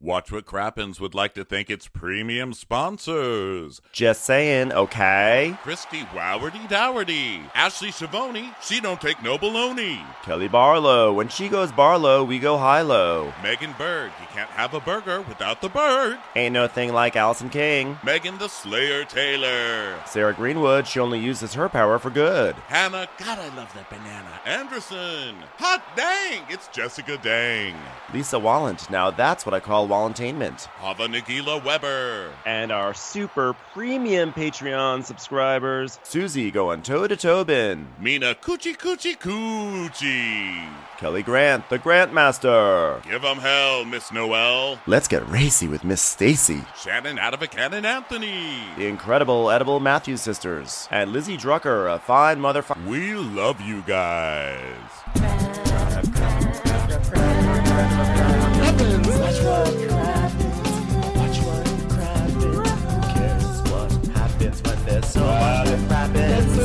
Watch What Crappens would like to thank its premium sponsors. Just saying, okay? Christy Wowardy Dowardy. Ashley Shavoni, she don't take no baloney. Kelly Barlow, when she goes Barlow, we go high-low. Megan Berg, you can't have a burger without the Berg. Ain't no thing like Allison King. Megan the Slayer Taylor. Sarah Greenwood, she only uses her power for good. Hannah, God, I love that banana. Anderson. Hot dang, it's Jessica Dang. Lisa Wallant, now that's what I call Wallantainment. Hava Nagila Weber. And our super premium Patreon subscribers, Susie going toe to Tobin. Mina Coochie Coochie Coochie. Kelly Grant, the Grantmaster. Give 'em hell, Miss Noel. Let's get racy with Miss Stacy. Shannon Adavican and Anthony. The incredible Edible Matthews sisters. And Lizzie Drucker, a fine motherfucker. We love you guys. So much happens.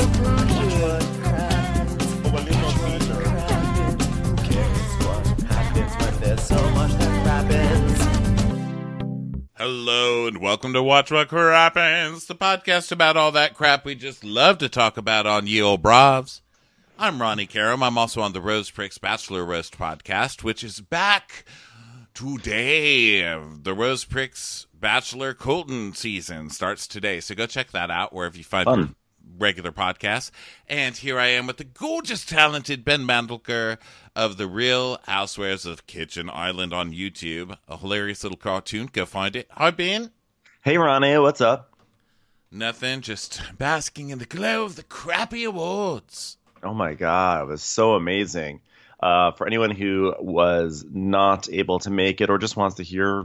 Hello and welcome to Watch What Crappens, the podcast about all that crap we just love to talk about on Ye Olde Bravs. I'm Ronnie Karam. I'm also on the Rose Pricks Bachelor Roast podcast, which is back today. The Rose Pricks Bachelor Colton season starts today, so go check that out wherever you find your regular podcasts. And here I am with the gorgeous, talented Ben Mandelker of The Real Housewives of Kitchen Island on YouTube. A hilarious little cartoon. Go find it. Hi, Ben. Hey, Ronnie, what's up? Nothing, just basking in the glow of the crappy awards. Oh my God, it was so amazing. For anyone who was not able to make it or just wants to hear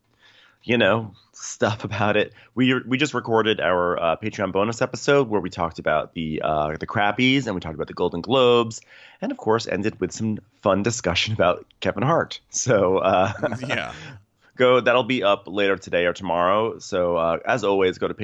stuff about it, we just recorded our Patreon bonus episode where we talked about the crappies and we talked about the Golden Globes and of course ended with some fun discussion about Kevin Hart. So yeah. That'll be up later today or tomorrow. So as always, go to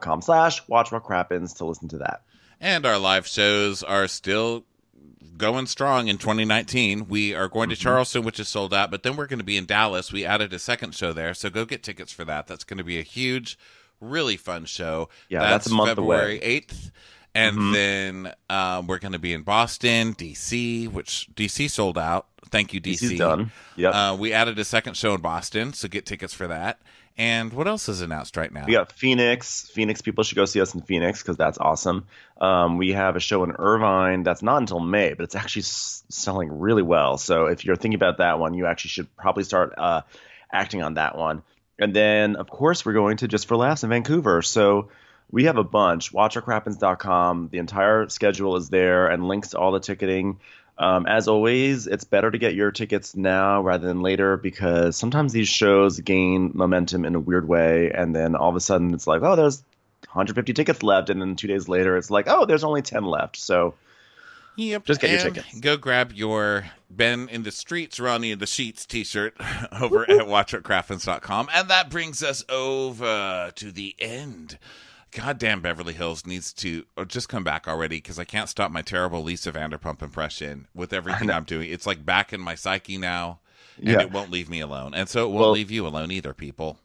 patreon.com/watchwhatcrappens to listen to that. And our live shows are still going strong in 2019. We are going to Charleston, which is sold out, but then we're going to be in Dallas. We added a second show there, so go get tickets for that. That's going to be a huge, really fun show. Yeah, that's a month February away. 8th. And then we're going to be in Boston, D.C., which D.C. sold out. Thank you, D.C. DC's done. Yep. We added a second show in Boston, so get tickets for that. And what else is announced right now? We got Phoenix. Phoenix, people should go see us in Phoenix because that's awesome. We have a show in Irvine that's not until May, but it's actually selling really well. So if you're thinking about that one, you actually should probably start acting on that one. And then, of course, we're going to Just for Laughs in Vancouver. So we have a bunch. WatchWhatCrappens.com. The entire schedule is there and links to all the ticketing. As always, it's better to get your tickets now rather than later because sometimes these shows gain momentum in a weird way, and then all of a sudden it's like, oh, there's 150 tickets left, and then 2 days later it's like, oh, there's only 10 left. So yep, just get your tickets. Go grab your Ben in the Streets, Ronnie in the Sheets t-shirt over at watchwhatcrappens.com. And that brings us over to the end. Goddamn, Beverly Hills needs to just come back already because I can't stop my terrible Lisa Vanderpump impression with everything I'm doing. It's like back in my psyche now, and it won't leave me alone. And so it won't leave you alone either, people.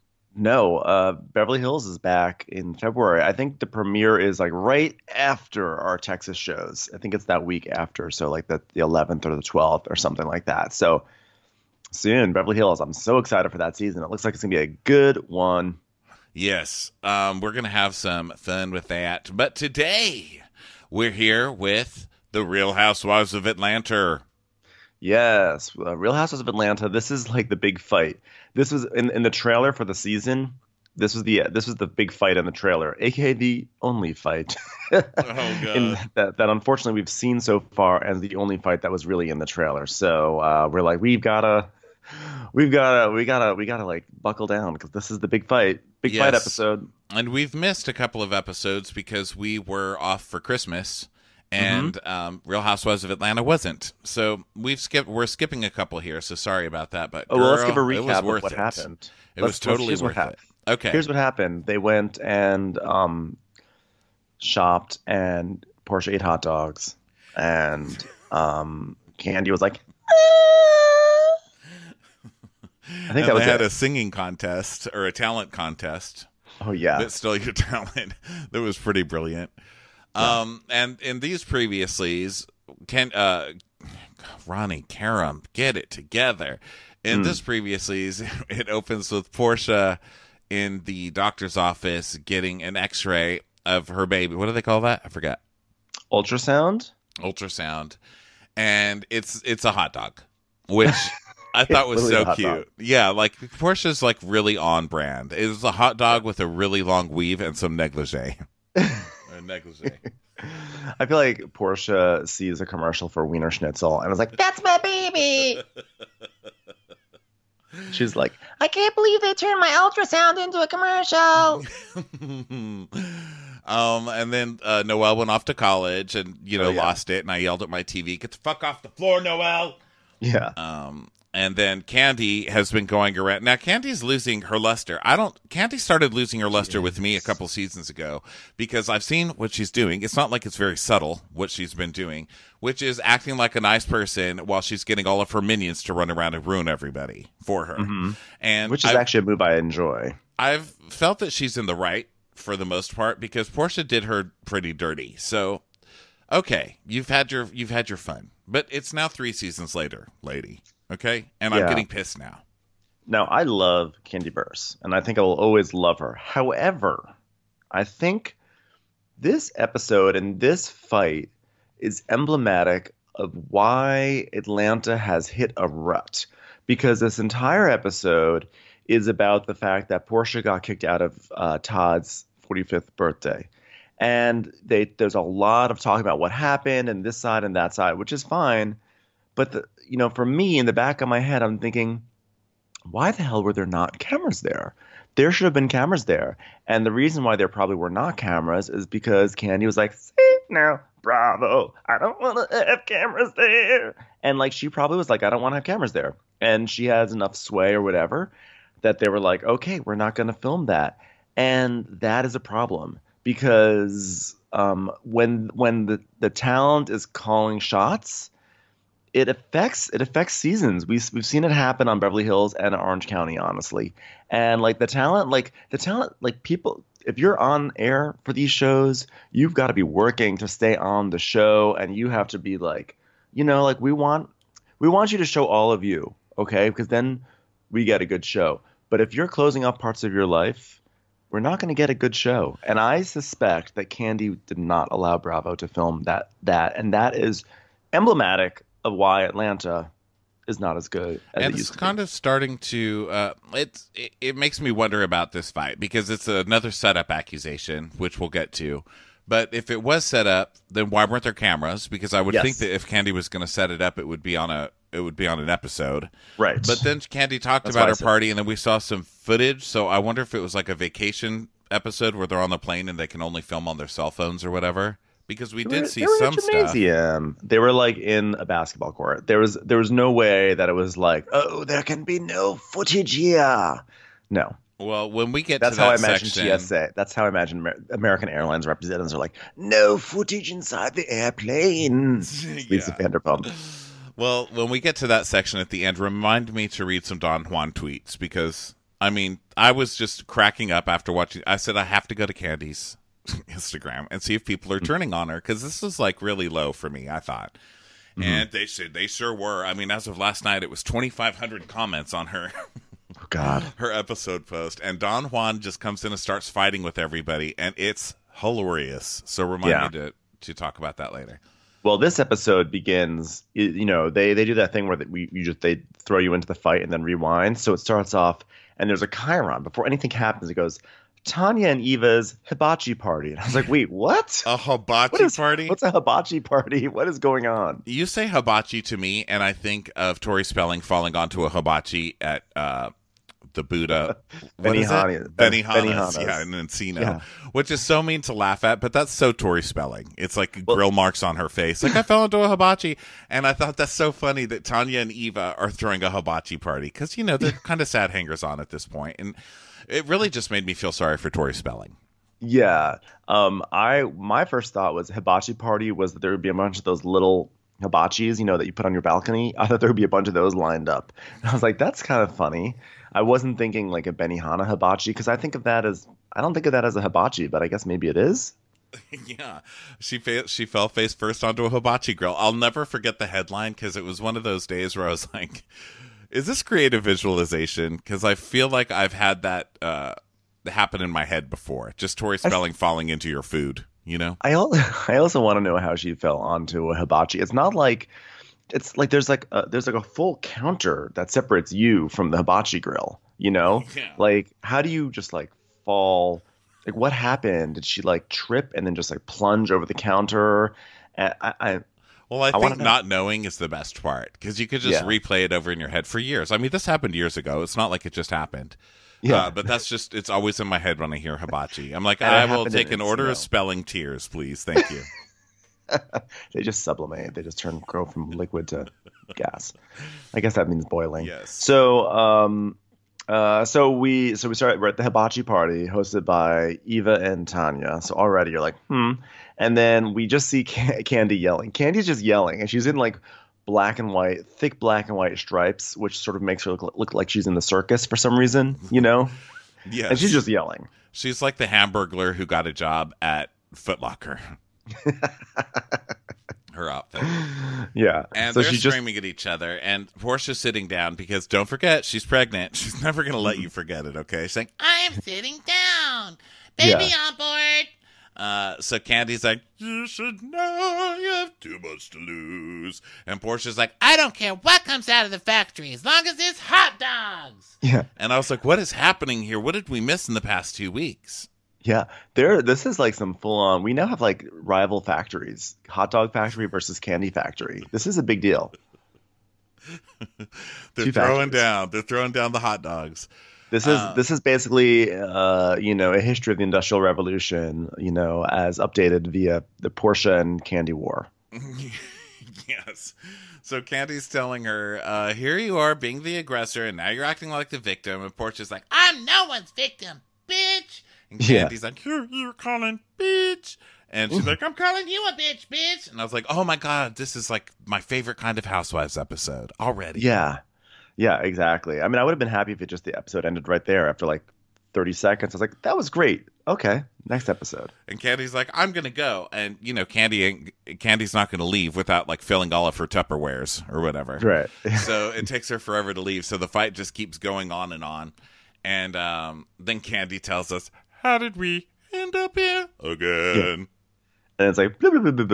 No, Beverly Hills is back in February. I think the premiere is like right after our Texas shows. I think it's that week after, so like the 11th or the 12th or something like that. So soon, Beverly Hills. I'm so excited for that season. It looks like it's going to be a good one. Yes, we're going to have some fun with that. But today, we're here with The Real Housewives of Atlanta. Yes, Real Housewives of Atlanta. This is like the big fight. This was in the trailer for the season. This was the big fight in the trailer, aka the only fight. Oh God! that unfortunately we've seen so far as the only fight that was really in the trailer. So we're like, we gotta like buckle down because this is the big fight. Big fight episode. And we've missed a couple of episodes because we were off for Christmas and Real Housewives of Atlanta wasn't. So we're skipping a couple here, so sorry about that. But girl, let's give a recap of what happened. It was totally worth it. Okay. Here's what happened. They went and shopped and Portia ate hot dogs and Candy was like I think and that was they had it. a singing contest or a talent contest. Oh yeah. That's still your talent. That was pretty brilliant. Yeah. And in these previouslys, Ronnie Karam, get it together. In this previouslys, it opens with Portia in the doctor's office getting an X-ray of her baby. What do they call that? I forgot. Ultrasound. And it's a hot dog, which I thought was so cute. Dog. Yeah, like Portia's like really on brand. It was a hot dog with a really long weave and some negligee. Negligee. I feel like Portia sees a commercial for Wiener Schnitzel and was like, "That's my baby." She's like, "I can't believe they turned my ultrasound into a commercial." And then Noelle went off to college and lost it, and I yelled at my TV, "Get the fuck off the floor, Noelle!" Yeah. And then Candy has been going around. Now Candy's losing her luster. Candy started losing her luster with me a couple seasons ago because I've seen what she's doing. It's not like it's very subtle what she's been doing, which is acting like a nice person while she's getting all of her minions to run around and ruin everybody for her. Mm-hmm. And which is actually a move I enjoy. I've felt that she's in the right for the most part because Portia did her pretty dirty. So, okay, you've had your fun, but it's now 3 seasons later, lady. Okay, and I'm getting pissed now. Now, I love Candy Burse, and I think I will always love her. However, I think this episode and this fight is emblematic of why Atlanta has hit a rut. Because this entire episode is about the fact that Portia got kicked out of Todd's 45th birthday. And there's a lot of talk about what happened and this side and that side, which is fine. But, for me, in the back of my head, I'm thinking, why the hell were there not cameras there? There should have been cameras there. And the reason why there probably were not cameras is because Candy was like, "See, now, Bravo, I don't want to have cameras there." And, she probably was like, "I don't want to have cameras there." And she has enough sway or whatever that they were like, okay, we're not going to film that. And that is a problem because when the talent is calling shots, it affects seasons. We've seen it happen on Beverly Hills and Orange County, honestly. And the talent, people, if you're on air for these shows, you've got to be working to stay on the show, and you have to be we want you to show all of you, okay? Because then we get a good show. But if you're closing off parts of your life, we're not going to get a good show. And I suspect that Candy did not allow Bravo to film that, and that is emblematic of why Atlanta is not as good as and it used to be. It's kind of starting to it makes me wonder about this fight because it's another setup accusation, which we'll get to. But if it was set up, then why weren't there cameras? Because I would think that if Candy was going to set it up, it would be on an episode. Right. But then Candy talked about her party, and then we saw some footage. So I wonder if it was like a vacation episode where they're on the plane and they can only film on their cell phones or whatever. Because we did see some stuff. They were in a basketball court. There was no way that it was oh, there can be no footage here. No. Well, when we get that's to that how I imagine section, TSA. That's how I imagine American Airlines representatives are like, no footage inside the airplane. Lisa Vanderpump. Well, when we get to that section at the end, remind me to read some Don Juan tweets because I was just cracking up after watching. I said I have to go to Candy's Instagram and see if people are turning on her because this is really low for me, I thought. Mm-hmm. And they said they sure were. As of last night, it was 2,500 comments on her. Oh, God. Her episode post. And Don Juan just comes in and starts fighting with everybody, and it's hilarious. So remind me to talk about that later. Well, this episode begins, they do that thing where they throw you into the fight and then rewind. So it starts off and there's a chyron. Before anything happens, it goes, Tanya and Eva's hibachi party. And I was like, wait, what? A hibachi party? What's a hibachi party? What is going on? You say hibachi to me, and I think of Tori Spelling falling onto a hibachi at the Buddha. Benihana's. Yeah, in Encino. Which is so mean to laugh at, but that's so Tori Spelling. It's grill marks on her face. I fell into a hibachi. And I thought that's so funny that Tanya and Eva are throwing a hibachi party. Because, they're kind of sad hangers-on at this point. And it really just made me feel sorry for Tori Spelling. Yeah. My first thought was hibachi party was that there would be a bunch of those little hibachis, that you put on your balcony. I thought there would be a bunch of those lined up. And I was like, that's kind of funny. I wasn't thinking like a Benihana hibachi because I don't think of that as a hibachi, but I guess maybe it is. Yeah, she fell face first onto a hibachi grill. I'll never forget the headline because it was one of those days where I was like, "Is this creative visualization?" Because I feel like I've had that happen in my head before. Just Tori Spelling falling into your food. I also want to know how she fell onto a hibachi. It's like there's like a full counter that separates you from the hibachi grill. Yeah. Like how do you just like fall? Like what happened? Did she like trip and then just like plunge over the counter? Well, I wanna think know. not knowing is the best part because you could just Yeah. replay it over in your head for years. I mean, this happened years ago. It's not like it just happened. Yeah. But it's always in my head when I hear hibachi. I'm like, And it I will happened take in an order of Encino. spelling tears, please. Thank you. They just sublimate. They just go from liquid to gas. I guess that means boiling. Yes. So we started. We're at the hibachi party hosted by Eva and Tanya. So already you're like, and then we just see Candy yelling. Candy's just yelling, and she's in like thick black and white stripes, which sort of makes her look like she's in the circus for some reason, Yes. And she's just yelling. She's like the Hamburglar who got a job at Foot Locker. Her outfit. Yeah. And so they're she just screaming at each other. And Portia's sitting down because don't forget, she's pregnant. She's never going to let you forget it, okay? She's like, I am sitting down. Baby Yeah. on board. So Candy's like, you should know you have too much to lose. And Portia's like, I don't care what comes out of the factory as long as it's hot dogs. Yeah. And I was like, what is happening here? What did we miss in the past 2 weeks? Yeah, this is like some full on. We now have like rival factories: hot dog factory versus candy factory. This is a big deal. They're Two throwing factories. down. They're throwing down the hot dogs. This is basically a history of the Industrial Revolution, as updated via the Porsche and Candy War. Yes. So Candy's telling her, here you are being the aggressor, and now you're acting like the victim. And Portia's like, I'm no one's victim, bitch. And Yeah. Candy's like, you're calling bitch. And she's like, I'm calling you a bitch. And I was like, oh my God, this is like my favorite kind of Housewives episode already. Yeah, yeah, exactly. I mean, I would have been happy if the episode ended right there after like 30 seconds. I was like, that was great. Okay, next episode. And Candy's like, I'm going to go. And, Candy's not going to leave without like filling all of her Tupperwares or whatever. Right. So it takes her forever to leave. So the fight just keeps going on and on. And then Candy tells us, how did we end up here again? And it's like,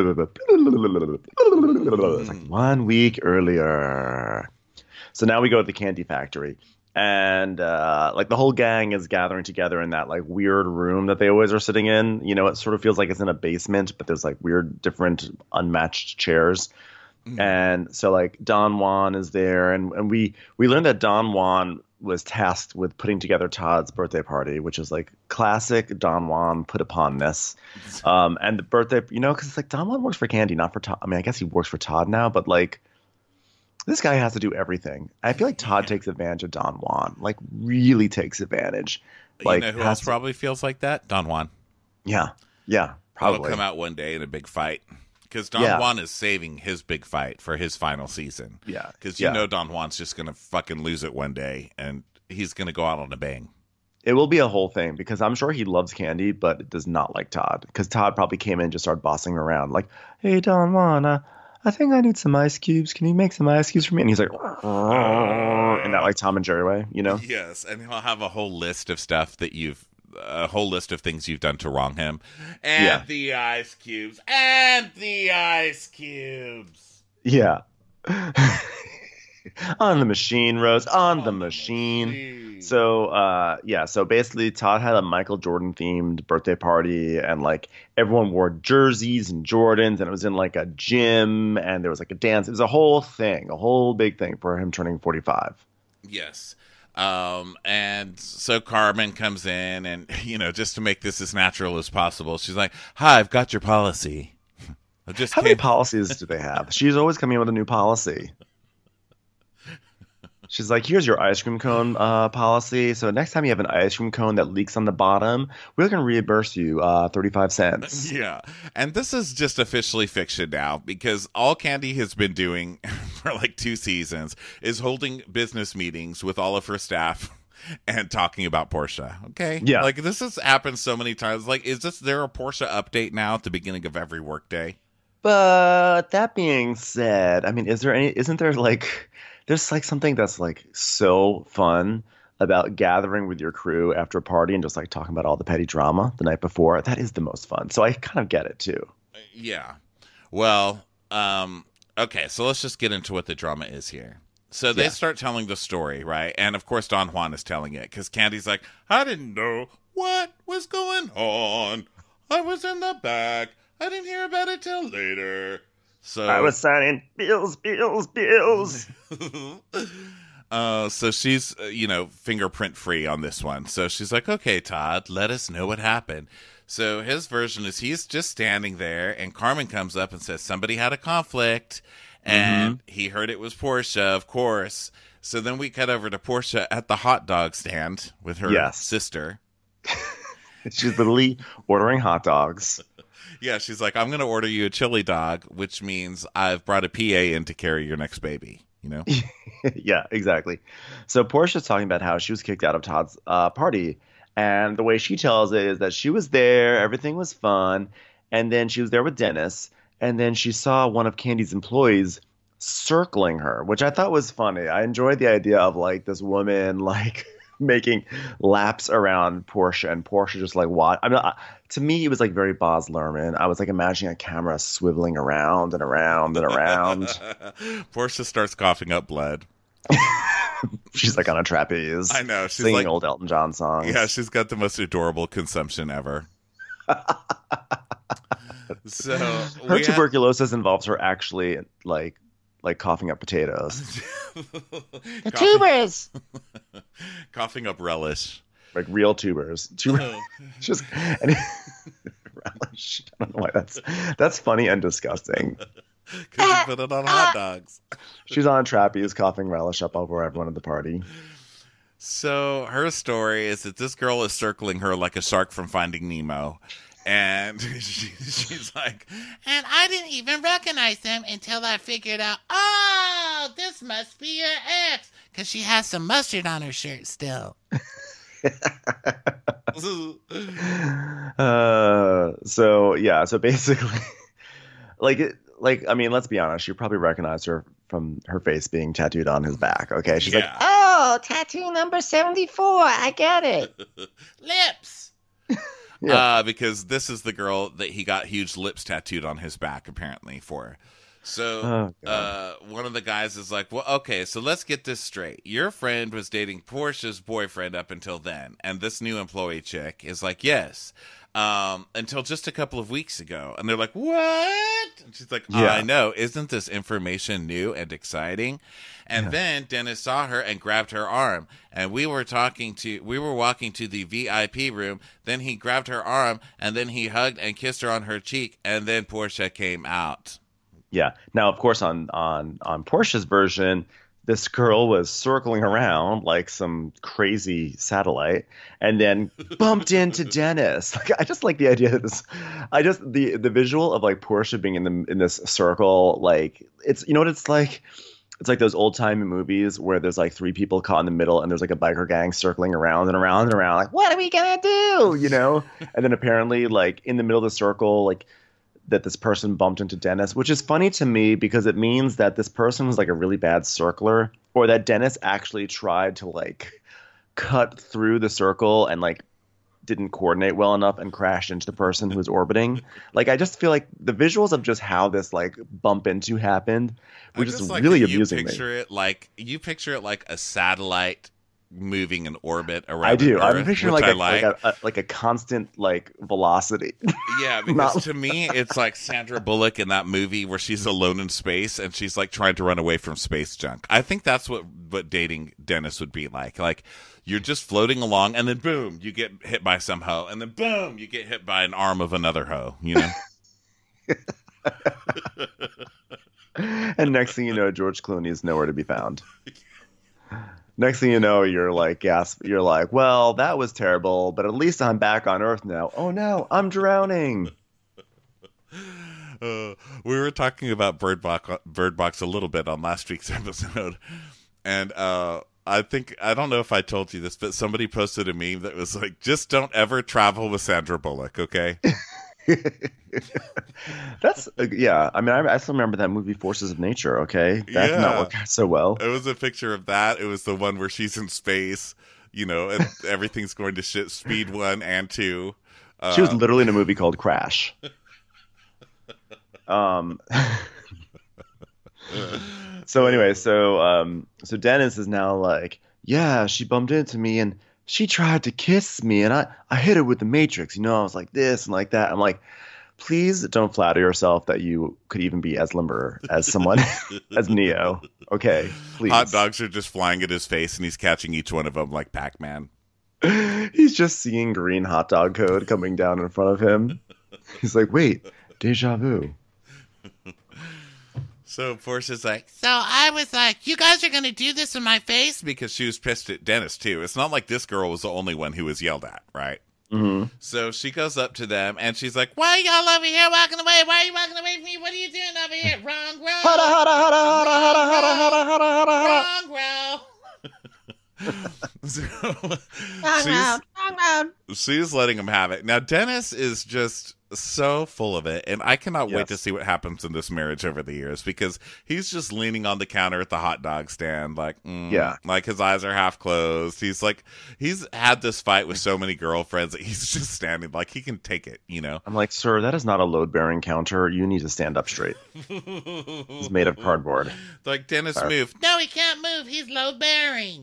it's like 1 week earlier. So now we go to the candy factory. And like the whole gang is gathering together in that like weird room that they always are sitting in. It sort of feels like it's in a basement, but there's like weird, different, unmatched chairs. And so like Don Juan is there. And we learned that Don Juan was tasked with putting together Todd's birthday party, which is like classic Don Juan put upon this. And the birthday, because it's like Don Juan works for Candy, not for Todd. I mean, I guess he works for Todd now, but like this guy has to do everything. I feel like Todd takes advantage of Don Juan, like really takes advantage. Like who else probably feels like that? Don Juan. Yeah, He'll probably. come out one day in a big fight. Because Don Juan is saving his big fight for his final season. Yeah. Because Don Juan's just going to fucking lose it one day, and he's going to go out on a bang. It will be a whole thing because I'm sure he loves Candy, but does not like Todd. Because Todd probably came in and just started bossing her around. Like, hey, Don Juan, I think I need some ice cubes. Can you make some ice cubes for me? And he's like, in that like Tom and Jerry way, Yes, and he'll have a whole list of stuff that a whole list of things you've done to wrong him. And the ice cubes. And the ice cubes. Yeah. On the machine, Rose. On the machine. So, so basically Todd had a Michael Jordan themed birthday party and like everyone wore jerseys and Jordans and it was in like a gym and there was like a dance. It was a whole thing, a whole big thing for him turning 45. Yes. And so Carmen comes in and, just to make this as natural as possible, she's like, hi, I've got your policy. How many policies do they have? She's always coming in with a new policy. She's like, here's your ice cream cone policy. So next time you have an ice cream cone that leaks on the bottom, we're going to reimburse you 35 cents. Yeah. And this is just officially fiction now because all Candy has been doing for like 2 seasons is holding business meetings with all of her staff and talking about Portia. Okay. Yeah. Like this has happened so many times. Like, is there a Portia update now at the beginning of every workday? But that being said, I mean, isn't there like, there's like something that's like so fun about gathering with your crew after a party and just like talking about all the petty drama the night before. That is the most fun. So I kind of get it too. Yeah. Well, okay, so let's just get into what the drama is here. So they start telling the story, right? And of course, Don Juan is telling it because Candy's like, I didn't know what was going on. I was in the back. I didn't hear about it till later. So I was signing bills. So she's, fingerprint free on this one. So she's like, okay, Todd, let us know what happened. So his version is he's just standing there and Carmen comes up and says somebody had a conflict and he heard it was Portia, of course. So then we cut over to Portia at the hot dog stand with her sister. She's literally ordering hot dogs. Yeah, she's like, I'm going to order you a chili dog, which means I've brought a PA in to carry your next baby, you know? Yeah, exactly. So Portia's talking about how she was kicked out of Todd's party. And the way she tells it is that she was there, everything was fun. And then she was there with Dennis. And then she saw one of Candy's employees circling her, which I thought was funny. I enjoyed the idea of like this woman like making laps around Portia and Portia just like what I mean to me it was like very Baz Luhrmann. I was like imagining a camera swiveling around and around and around. Portia starts coughing up blood. She's like on a trapeze. I know, she's singing like old Elton John songs. Yeah, she's got the most adorable consumption ever. So her tuberculosis involves her actually like coughing up potatoes. The tubers. Coughing up relish. Like real tubers. Just and relish. I don't know why that's funny and disgusting. Because you put it on hot dogs. She's on a trapeze coughing relish up over everyone at the party. So her story is that this girl is circling her like a shark from Finding Nemo. And she's like, and I didn't even recognize them until I figured out, oh, this must be your ex. Because she has some mustard on her shirt still. So basically, I mean, let's be honest. You probably recognize her from her face being tattooed on his back. Okay, she's like, oh, tattoo number 74. I get it. Lips. Yeah. Because this is the girl that he got huge lips tattooed on his back, apparently, for. So one of the guys is like, well, okay, so let's get this straight. Your friend was dating Portia's boyfriend up until then, and this new employee chick is like, yes, until just a couple of weeks ago. And they're like, what? And she's like, I know. Isn't this information new and exciting? And then Dennis saw her and grabbed her arm. And we were walking to the VIP room. Then he grabbed her arm, and then he hugged and kissed her on her cheek. And then Portia came out. Yeah. Now, of course, on Portia's version, this girl was circling around like some crazy satellite, and then bumped into Dennis. Like, I just like the idea of this. The visual of like Portia being in this circle. Like, it's, you know what it's like. It's like those old time movies where there's like 3 people caught in the middle and there's like a biker gang circling around and around and around. Like, what are we gonna do? You know? And then apparently, like in the middle of the circle, like that this person bumped into Dennis, which is funny to me because it means that this person was like a really bad circler, or that Dennis actually tried to like cut through the circle and like didn't coordinate well enough and crashed into the person who was orbiting. Like, I just feel like the visuals of just how this like bump into happened were just like really amusing. You picture it like a satellite moving in orbit around. I do. Earth, I'm picturing like a constant like velocity. Yeah, because to me it's like Sandra Bullock in that movie where she's alone in space and she's like trying to run away from space junk. I think that's what dating Dennis would be like. Like, you're just floating along and then boom, you get hit by some hoe, and then boom, you get hit by an arm of another hoe, you know? And next thing you know, George Clooney is nowhere to be found. Next thing you know, you're like, gasp. You're like, well, that was terrible, but at least I'm back on Earth now. Oh no, I'm drowning. We were talking about Bird Box a little bit on last week's episode, and I don't know if I told you this, but somebody posted a meme that was like, "Just don't ever travel with Sandra Bullock, okay?" That's yeah. I mean, I still remember that movie, Forces of Nature. Okay, that did not Yeah. work out so well. It was a picture of that. It was the one where she's in space, and everything's going to shit. Speed 1 and 2. She was literally in a movie called Crash. Um. So anyway, so Dennis is now like, yeah, she bumped into me and she tried to kiss me and I hit her with the Matrix. I was like this and like that. I'm like, please don't flatter yourself that you could even be as limber as someone as Neo. Okay, please. Hot dogs are just flying at his face, and he's catching each one of them like Pac-Man. He's just seeing green hot dog code coming down in front of him. He's like, wait, deja vu. So Portia's like, so I was like, you guys are going to do this in my face? Because she was pissed at Dennis, too. It's not like this girl was the only one who was yelled at, right? Mm-hmm. So she goes up to them, and she's like, why are y'all over here walking away? Why are you walking away from me? What are you doing over here? Wrong row. Wrong row. She's letting him have it. Now, Dennis is just so full of it, and I cannot wait to see what happens in this marriage over the years, because he's just leaning on the counter at the hot dog stand, like, like his eyes are half closed. He's like, he's had this fight with so many girlfriends that he's just standing like he can take it, I'm like, sir, that is not a load-bearing counter. You need to stand up straight. It's made of cardboard. Like, Dennis, move. No, he can't move. He's load bearing.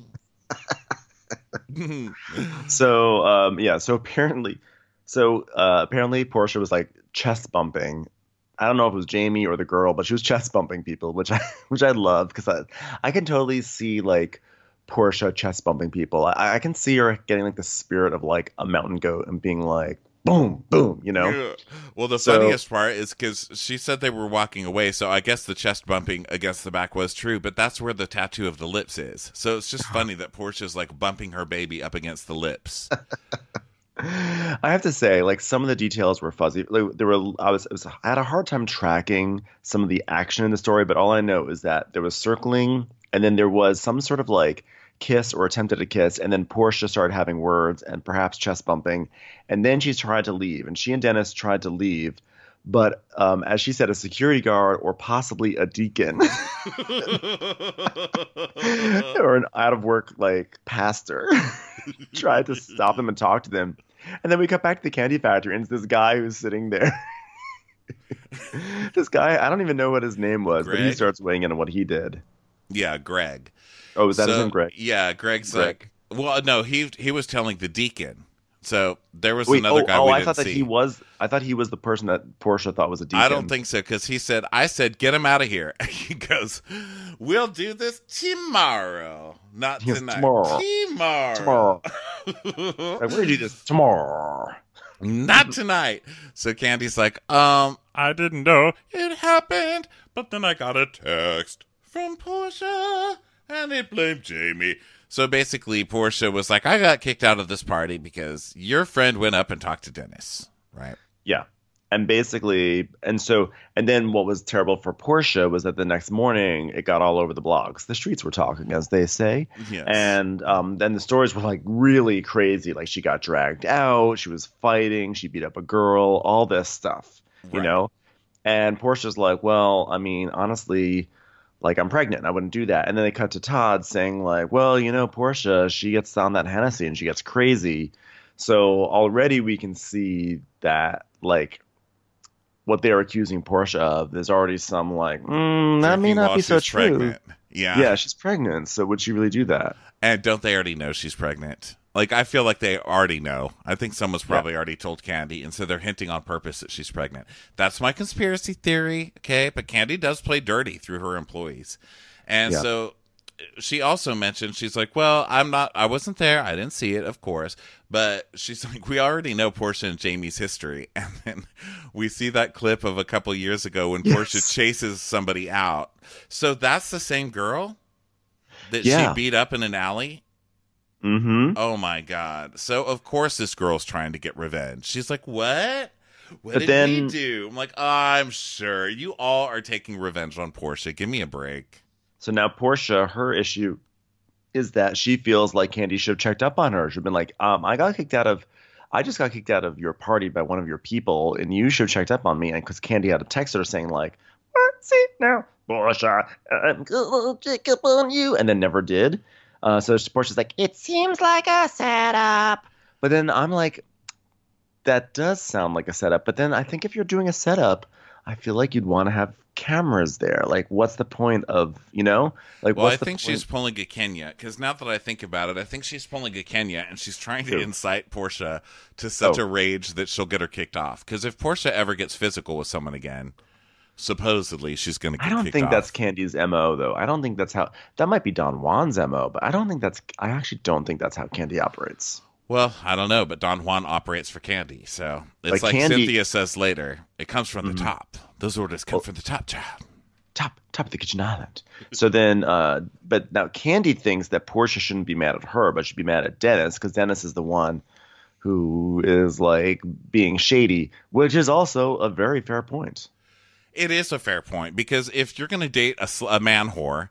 So apparently Portia was like chest bumping. I don't know if it was Jamie or the girl, but she was chest bumping people, which I love, because I can totally see like Portia chest bumping people. I can see her getting like the spirit of like a mountain goat and being like, boom, boom, Yeah. Well, the funniest part is because she said they were walking away, so I guess the chest bumping against the back was true, but that's where the tattoo of the lips is. So it's just funny that Portia's like bumping her baby up against the lips. I have to say, like, some of the details were fuzzy. Like, I had a hard time tracking some of the action in the story, but all I know is that there was circling, and then there was some sort of like kiss or attempted a kiss, and then Portia started having words and perhaps chest bumping, and then she tried to leave, and she and Dennis tried to leave, but as she said, a security guard or possibly a deacon or an out of work like pastor tried to stop them and talk to them. And then we cut back to the candy factory, and it's this guy who's sitting there. This guy, I don't even know what his name was, Greg? but he starts weighing in on what he did. Yeah, Greg. Oh, is that his name, Greg? Yeah, Greg's Greg. like, well, no, he was telling the deacon. So there was another guy we didn't see. I thought he was the person that Portia thought was a deacon. I don't think so, because I said, get him out of here. He goes, we'll do this tomorrow. Not tonight. Tomorrow. Like, we're gonna do this tomorrow. Not tonight. So Candy's like, I didn't know it happened, but then I got a text from Portia, and it blamed Jamie. So basically, Portia was like, I got kicked out of this party because your friend went up and talked to Dennis, right? Yeah. And basically, and then what was terrible for Portia was that the next morning it got all over the blogs. The streets were talking, as they say. Yes. And then the stories were like really crazy. Like, she got dragged out, she was fighting, she beat up a girl, all this stuff, you know? And Portia's like, well, I mean, honestly, like, I'm pregnant, I wouldn't do that. And then they cut to Todd saying like, well, Portia, she gets on that Hennessy and she gets crazy. So already we can see that, like, what they're accusing Portia of, there's already some like, that may not be so true. Pregnant. Yeah, she's pregnant. So would she really do that? And don't they already know she's pregnant? Like, I feel like they already know. I think someone's probably already told Candy, and so they're hinting on purpose that she's pregnant. That's my conspiracy theory, okay? But Candy does play dirty through her employees. And so she also mentioned, she's like, well, I wasn't there. I didn't see it, of course. But she's like, we already know Portia and Jamie's history. And then we see that clip of a couple years ago when Portia chases somebody out. So that's the same girl? that Yeah. she beat up in an alley. Mm-hmm. Oh my God. So of course this girl's trying to get revenge. She's like, what? What But did then- we do? I'm like, I'm sure you all are taking revenge on Portia. Give me a break. So now Portia, her issue is that she feels like Candy should have checked up on her. She'd been like, I just got kicked out of your party by one of your people, and you should have checked up on me. And because Candy had a text her saying like, "What's it now, Portia? I'm gonna check up on you," and then never did. So Portia's like, it seems like a setup. But then I'm like, that does sound like a setup. But then I think if you're doing a setup, I feel like you'd want to have cameras there. Like, what's the point of, like, Well, what's I the think point? she's pulling a Kenya, because now that I think about it, I think she's pulling a Kenya, and she's trying to Who? incite Portia to such Oh. a rage that she'll get her kicked off. Because if Portia ever gets physical with someone again, supposedly she's going to get I don't kicked think off. that's Candy's MO, though. I don't think that's how. That might be Don Juan's MO, but I actually don't think that's how Candy operates. Well, I don't know, but Don Juan operates for Candy, so it's Like like Candy- Cynthia says later. It comes from the top. Those orders come from the top, child. Top of the kitchen island. So then, but now Candy thinks that Portia shouldn't be mad at her, but should be mad at Dennis because Dennis is the one who is like being shady, which is also a very fair point. It is a fair point, because if you're going to date a man whore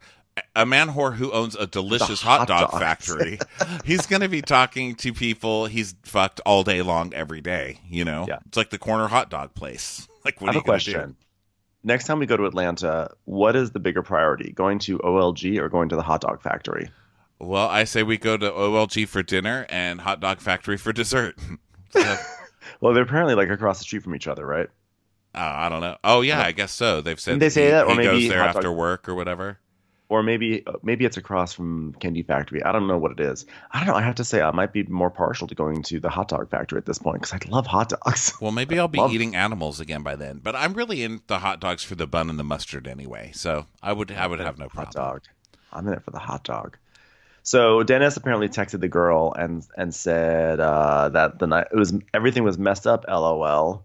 who owns a delicious The hot hot dog dogs. factory, he's going to be talking to people he's fucked all day long every day, Yeah. It's like the corner hot dog place. Like, what I are have you a going to do? question. Next time we go to Atlanta, what is the bigger priority, going to OLG or going to the hot dog factory? Well, I say we go to OLG for dinner and hot dog factory for dessert. So, Well, they're apparently like across the street from each other, right? I don't know. Oh yeah, I guess so. They've said Didn't they say that? Or he maybe goes there hot dog- after work or whatever. Or maybe it's across from Candy Factory. I don't know what it is. I don't know. I have to say I might be more partial to going to the hot dog factory at this point because I love hot dogs. Well, maybe I'll be Love- eating animals again by then. But I'm really in the hot dogs for the bun and the mustard anyway, so I would have no Hot problem. dog. I'm in it for the hot dog. So Dennis apparently texted the girl and said that the night everything was messed up, LOL,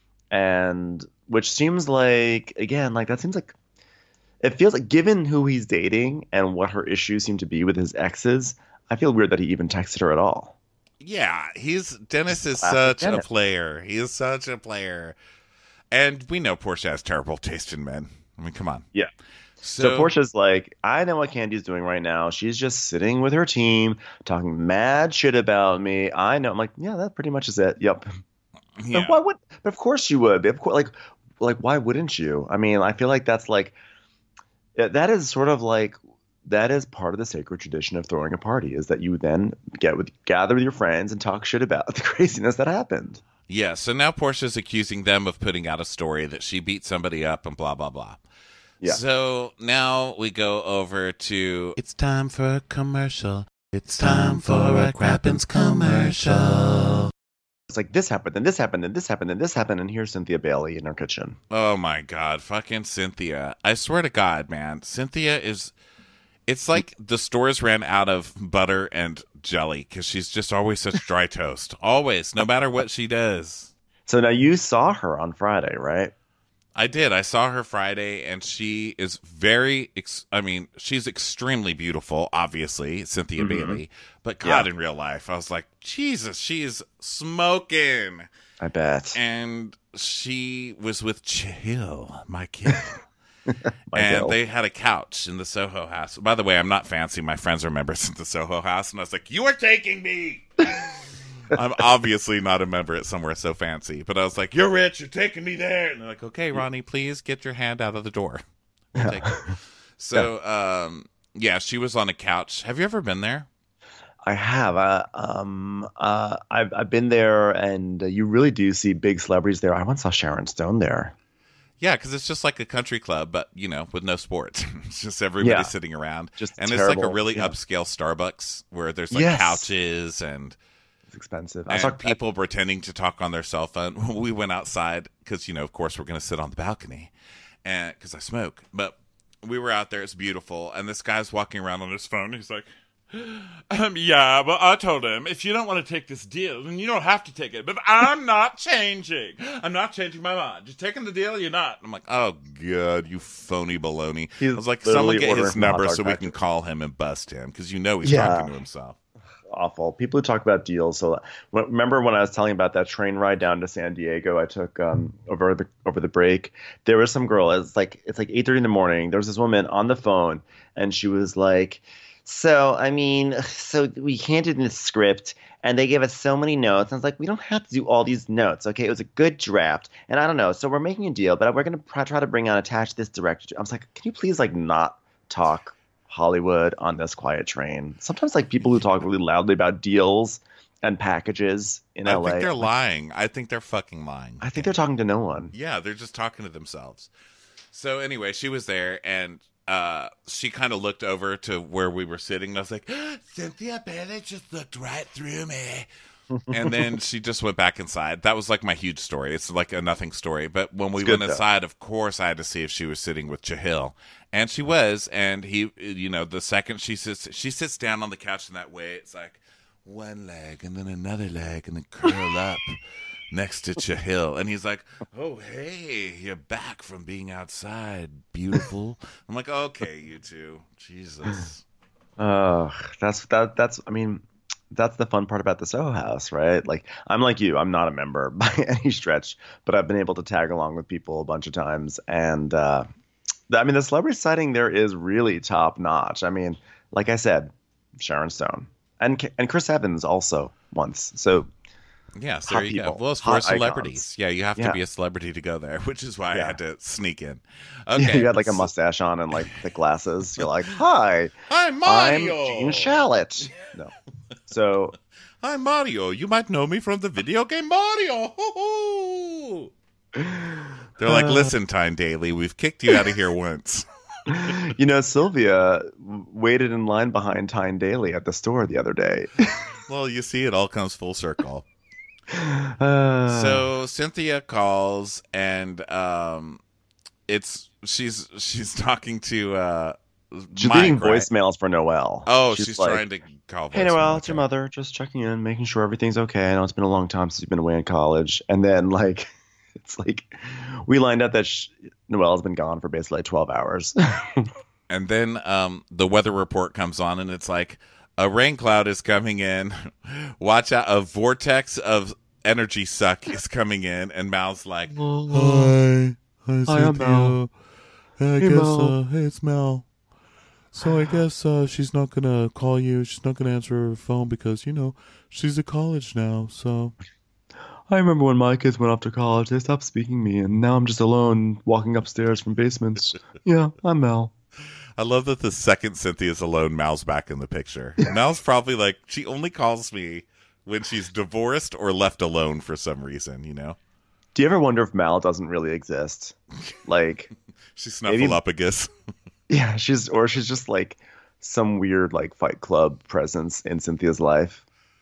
and which seems like again like that seems like it feels like given who he's dating and what her issues seem to be with his exes, I feel weird that he even texted her at all. Yeah, Dennis is Classic such a Dennis. player. He is such a player, and we know Portia has terrible taste in men. I mean, come on. Yeah. So, So Portia's like, I know what Candy's doing right now. She's just sitting with her team, talking mad shit about me. I know. I'm like, yeah, that pretty much is it. Yep. yeah. But why would? But of course you would. Of course, like why wouldn't you? I mean, I feel like that's like that is sort of like that is part of the sacred tradition of throwing a party is that you then gather with your friends and talk shit about the craziness that happened. Yeah, so now Portia's accusing them of putting out a story that she beat somebody up and blah, blah, blah. Yeah. So now we go over to... It's time for a commercial. It's time for a Crappens commercial. It's like this happened, then this happened, then this happened, then this happened, and here's Cynthia Bailey in her kitchen. Oh my God, fucking Cynthia. I swear to God, man. Cynthia is... It's like the stores ran out of butter and jelly because she's just always such dry toast. Always, no matter what she does. So now you saw her on Friday, right? I did. I saw her Friday, and she is she's extremely beautiful, obviously, Cynthia Bailey. But God, Yeah. in real life, I was like, Jesus, she's smoking. I bet. And she was with Chill, my kid. My And girl. they had a couch in the Soho House. By the way, I'm not fancy. My friends are members at the Soho House, and I was like, "You are taking me." I'm obviously not a member at somewhere so fancy, but I was like, "You're rich. You're taking me there." And they're like, "Okay, Ronnie, please get your hand out of the door." We'll take it. So, yeah, she was on a couch. Have you ever been there? I have. I've been there, and you really do see big celebrities there. I once saw Sharon Stone there. Yeah, because it's just like a country club, but with no sports. It's just everybody Yeah. sitting around, Just and it's like a terrible. really Yeah. upscale Starbucks where there's like Yes. couches and. It's expensive. And saw people pretending to talk on their cell phone. We went outside because, of course, we're going to sit on the balcony because I smoke. But we were out there. It's beautiful. And this guy's walking around on his phone. He's like, Yeah, but I told him, if you don't want to take this deal, then you don't have to take it. But I'm not changing. I'm not changing my mind. Just taking the deal, you're not. I'm like, oh, God, you phony baloney. I was like, someone get his number so we can call him and bust him, because you know he's talking to himself. Awful. People who talk about deals. So remember when I was telling about that train ride down to San Diego I took over the break? There was some girl. It's like 8:30 in the morning. There was this woman on the phone, and she was like, so we handed in the script and they gave us so many notes. I was like, we don't have to do all these notes. Okay, it was a good draft. And I don't know. So we're making a deal, but we're going to try to attach this director. I was like, can you please not talk Hollywood on this quiet train? Sometimes people who talk really loudly about deals and packages in LA. I think they're lying. I think they're fucking lying. I think they're talking to no one. Yeah, they're just talking to themselves. So anyway, she was there and she kind of looked over to where we were sitting, and I was like, Cynthia Bailey just looked right through me. And then she just went back inside. That was my huge story. It's like a nothing story. But when we went inside, of course, I had to see if she was sitting with Chahil. And she was. And he, the second she sits down on the couch in that way, it's like one leg and then another leg and then curl up next to Chahil. And he's like, oh, hey, you're back from being outside. Beautiful. I'm like, okay, you two. Jesus. That's the fun part about the Soho House, right? I'm like you. I'm not a member by any stretch, but I've been able to tag along with people a bunch of times. And, the celebrity sighting there is really top notch. Like I said, Sharon Stone and Chris Evans also once. So, yes, there you go. Well, it's for celebrities. Yeah, you have to be a celebrity to go there, which is why I had to sneak in. Okay, yeah, you had a mustache on and thick glasses. You're like, hi, I'm Mario. I'm Gene Shalit. No, so I'm Mario. You might know me from the video game Mario. Hoo-hoo. They're like, listen, Tyne Daly, we've kicked you out of here once. Sylvia waited in line behind Tyne Daly at the store the other day. Well, you see, it all comes full circle. So Cynthia calls, and she's talking to she's Mike, leaving right? voicemails for Noelle. Oh, she's trying to call. Hey, Noelle, it's your mother. Just checking in, making sure everything's okay. I know it's been a long time since you've been away in college. And then it's we lined up that Noelle's been gone for basically 12 hours. And then the weather report comes on, and it's like, a rain cloud is coming in. Watch out. A vortex of energy suck is coming in. And Mal's like, hi, I'm Mal. I Hey, guess, Mal. hey, it's Mal. So I guess she's not going to call you. She's not going to answer her phone because, she's at college now. So I remember when my kids went off to college, they stopped speaking to me, and now I'm just alone walking upstairs from basements. Yeah, I'm Mal. I love that the second Cynthia's alone, Mal's back in the picture. Mal's probably like, she only calls me when she's divorced or left alone for some reason, Do you ever wonder if Mal doesn't really exist? She's Snuffleupagus. Yeah, she's just some weird Fight Club presence in Cynthia's life.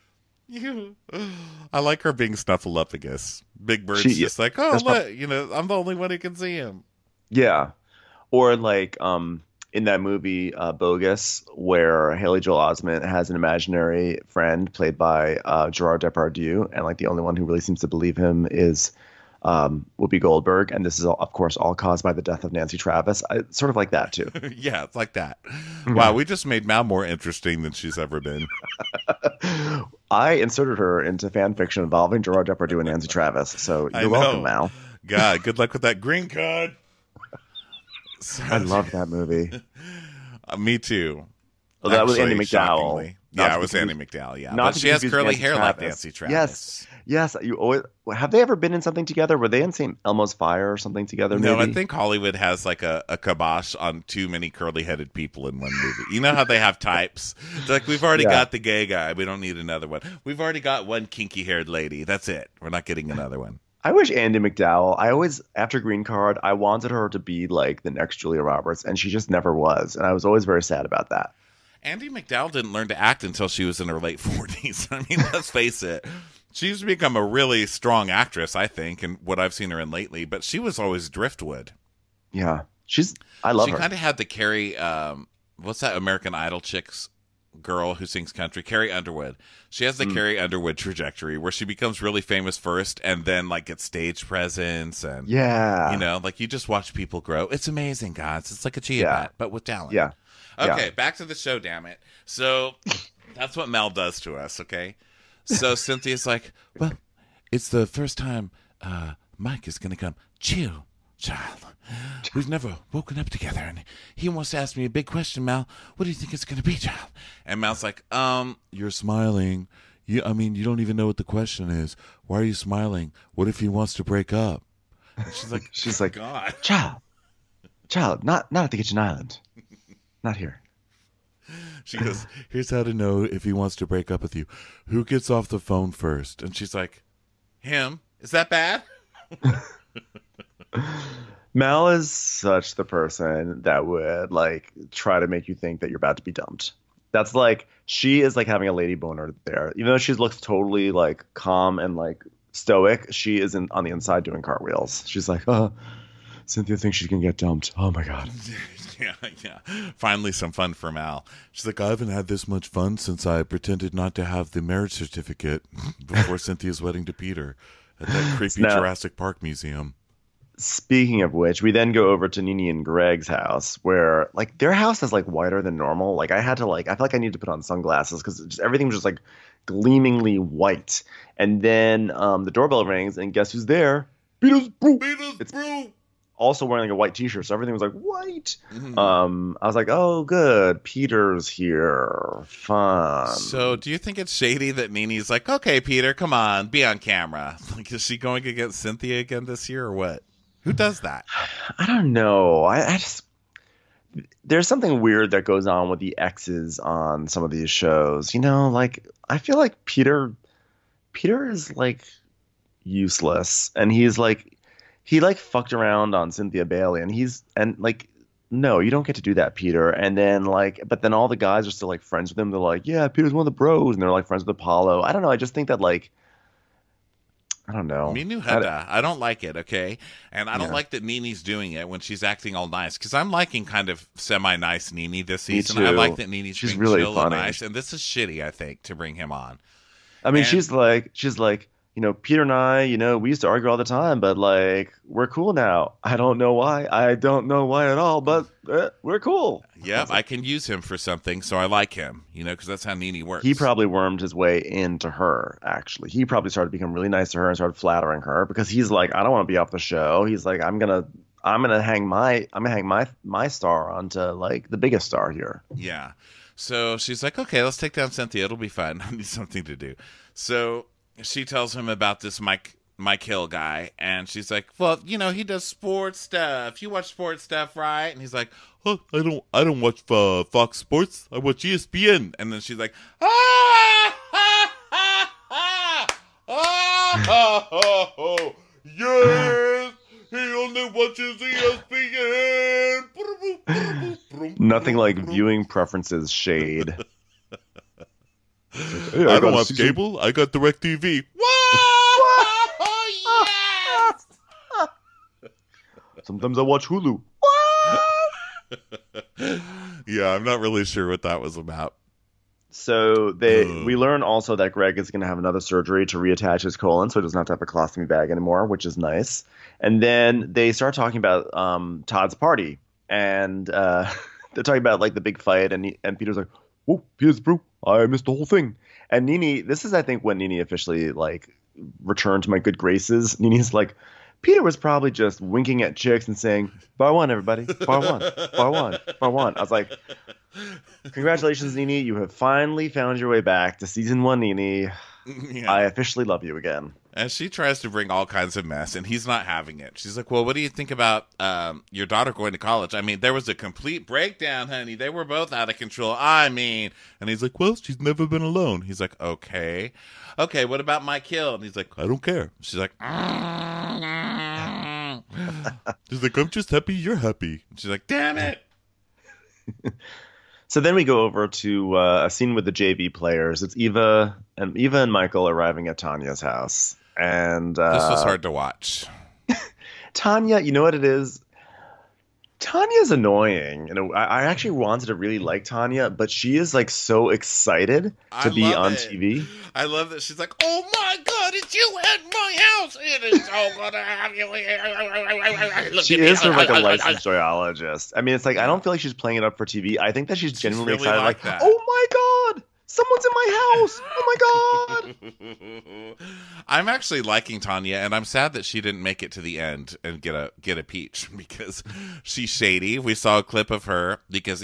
I like her being Snuffleupagus. Big Bird's just like, I'm the only one who can see him. Yeah. Or in that movie Bogus, where Haley Joel Osment has an imaginary friend played by Gerard Depardieu, and the only one who really seems to believe him is Whoopi Goldberg, and this is of course all caused by the death of Nancy Travis. Sort of like that too. Yeah, it's like that. Wow, we just made Mal more interesting than she's ever been. I inserted her into fan fiction involving Gerard Depardieu and Nancy Travis, so you're welcome, Mal. God, good luck with that green card. I love that movie. Me too. Well, that was Andy McDowell. Yeah, it was Andy McDowell. Yeah, but she has curly hair like Nancy Travis. Yes. You always have they ever been in something together? Were they in St. Elmo's Fire or something together? No, maybe? I think Hollywood has a kibosh on too many curly-headed people in one movie. You know how they have types? It's we've already got the gay guy. We don't need another one. We've already got one kinky-haired lady. That's it. We're not getting another one. I wish Andy McDowell, after Green Card, I wanted her to be the next Julia Roberts, and she just never was. And I was always very sad about that. Andy McDowell didn't learn to act until she was in her late 40s. Let's face it. She's become a really strong actress, I think, and what I've seen her in lately, but she was always Driftwood. Yeah. I love her. She kind of had the Carrie, what's that American Idol chick's girl who sings country, Carrie Underwood. She has the Carrie Underwood trajectory where she becomes really famous first and then like gets stage presence and like you just watch people grow. It's amazing, guys. It's like a chia pet, but with talent. Yeah. Okay, back to the show, damn it. So that's what Mel does to us, okay? So Cynthia's like, well, it's the first time Mike is going to come. Chill, child. We've never woken up together, and he wants to ask me a big question, Mal. What do you think it's going to be, child? And Mal's like, you're smiling. You don't even know what the question is. Why are you smiling? What if he wants to break up? And she's like, God. Child, not at the kitchen island. Not here. She goes, here's how to know if he wants to break up with you. Who gets off the phone first? And she's like, him. Is that bad? Mel is such the person that would like try to make you think that you're about to be dumped. That's like, she is like having a lady boner there. Even though she looks totally like calm and like stoic, she is on the inside doing cartwheels. She's like, Cynthia thinks she can get dumped. Oh my God. Yeah. Finally some fun for Mal. She's like, I haven't had this much fun since I pretended not to have the marriage certificate before Cynthia's wedding to Peter at that creepy Jurassic Park museum. Speaking of which, we then go over to Nene and Greg's house where like their house is like whiter than normal. Like I feel like I need to put on sunglasses because everything was just like gleamingly white. And then the doorbell rings and guess who's there? Peter's Brew. Also wearing like a white t-shirt, so everything was like white. Mm-hmm. I was like, oh, good. Peter's here. Fun. So do you think it's shady that Nene's like, okay, Peter, come on, be on camera? Like, is she going against Cynthia again this year or what? Who does that? I don't know. I just there's something weird that goes on with the exes on some of these shows. You know, like I feel like Peter is like useless, and he's like he like fucked around on Cynthia Bailey, and like no, you don't get to do that, Peter. And then like, but then all the guys are still like friends with him. They're like, yeah, Peter's one of the bros, and they're like friends with Apollo. I don't know. I just think that like. I don't know. Minu Heda. I don't like it, okay? And I don't like that Nene's doing it when she's acting all nice. Because I'm liking kind of semi-nice Nene this season. I like that Nene's being really chill and nice. And this is shitty, I think, to bring him on. I mean, she's like, you know, Peter and I, you know, we used to argue all the time, but like, we're cool now. I don't know why. I don't know why at all, but we're cool. Yep, I can use him for something, so I like him, you know, because that's how Nene works. He probably wormed his way into her, actually. He probably started to become really nice to her and started flattering her because he's like, I don't want to be off the show. He's like, I'm gonna hang my star onto like the biggest star here. Yeah. So she's like, okay, let's take down Cynthia. It'll be fun. I need something to do. So she tells him about this Mike Hill guy, and she's like, well, you know, he does sports stuff. You watch sports stuff, right? And he's like, oh, I don't watch Fox Sports. I watch ESPN. And then she's like, yes, he only watches ESPN. Nothing like viewing preferences shade. Hey, I don't have cable. I got DirecTV. Yes! Sometimes I watch Hulu. Yeah, I'm not really sure what that was about. So we learn also that Greg is going to have another surgery to reattach his colon, so he doesn't have to have a colostomy bag anymore, which is nice. And then they start talking about Todd's party, and they're talking about like the big fight, and Peter's like, "Oh, Peter's Brew, I missed the whole thing." And Nene, this is I think when Nene officially like returned to my good graces. Nene's like, Peter was probably just winking at chicks and saying, bar one, everybody. Bar one. Bar one. Bar one. I was like, congratulations, Nene. You have finally found your way back to season 1, Nene. Yeah. I officially love you again. And she tries to bring all kinds of mess, and he's not having it. She's like, well, what do you think about your daughter going to college? I mean, there was a complete breakdown, honey. They were both out of control. I mean, and he's like, well, she's never been alone. He's like, okay, what about Mike Hill? And he's like, I don't care. She's like, she's like, I'm just happy you're happy. And she's like, damn it. So then we go over to a scene with the JV players. It's Eva and Michael arriving at Tanya's house. And this was hard to watch. Tanya, you know what it is? Tanya's annoying. I actually wanted to really like Tanya, but she is like so excited I to be love on it. TV. I love that she's like, "Oh my God, it's you at my house! It is so good to have you here." Look She at me. is sort of like a licensed joyologist. I mean, it's like I don't feel like she's playing it up for TV. I think that she's genuinely really excited. like Like, that. oh my God, someone's in my house! Oh my God! I'm actually liking Tanya, and I'm sad that she didn't make it to the end and get a peach because she's shady. We saw a clip of her because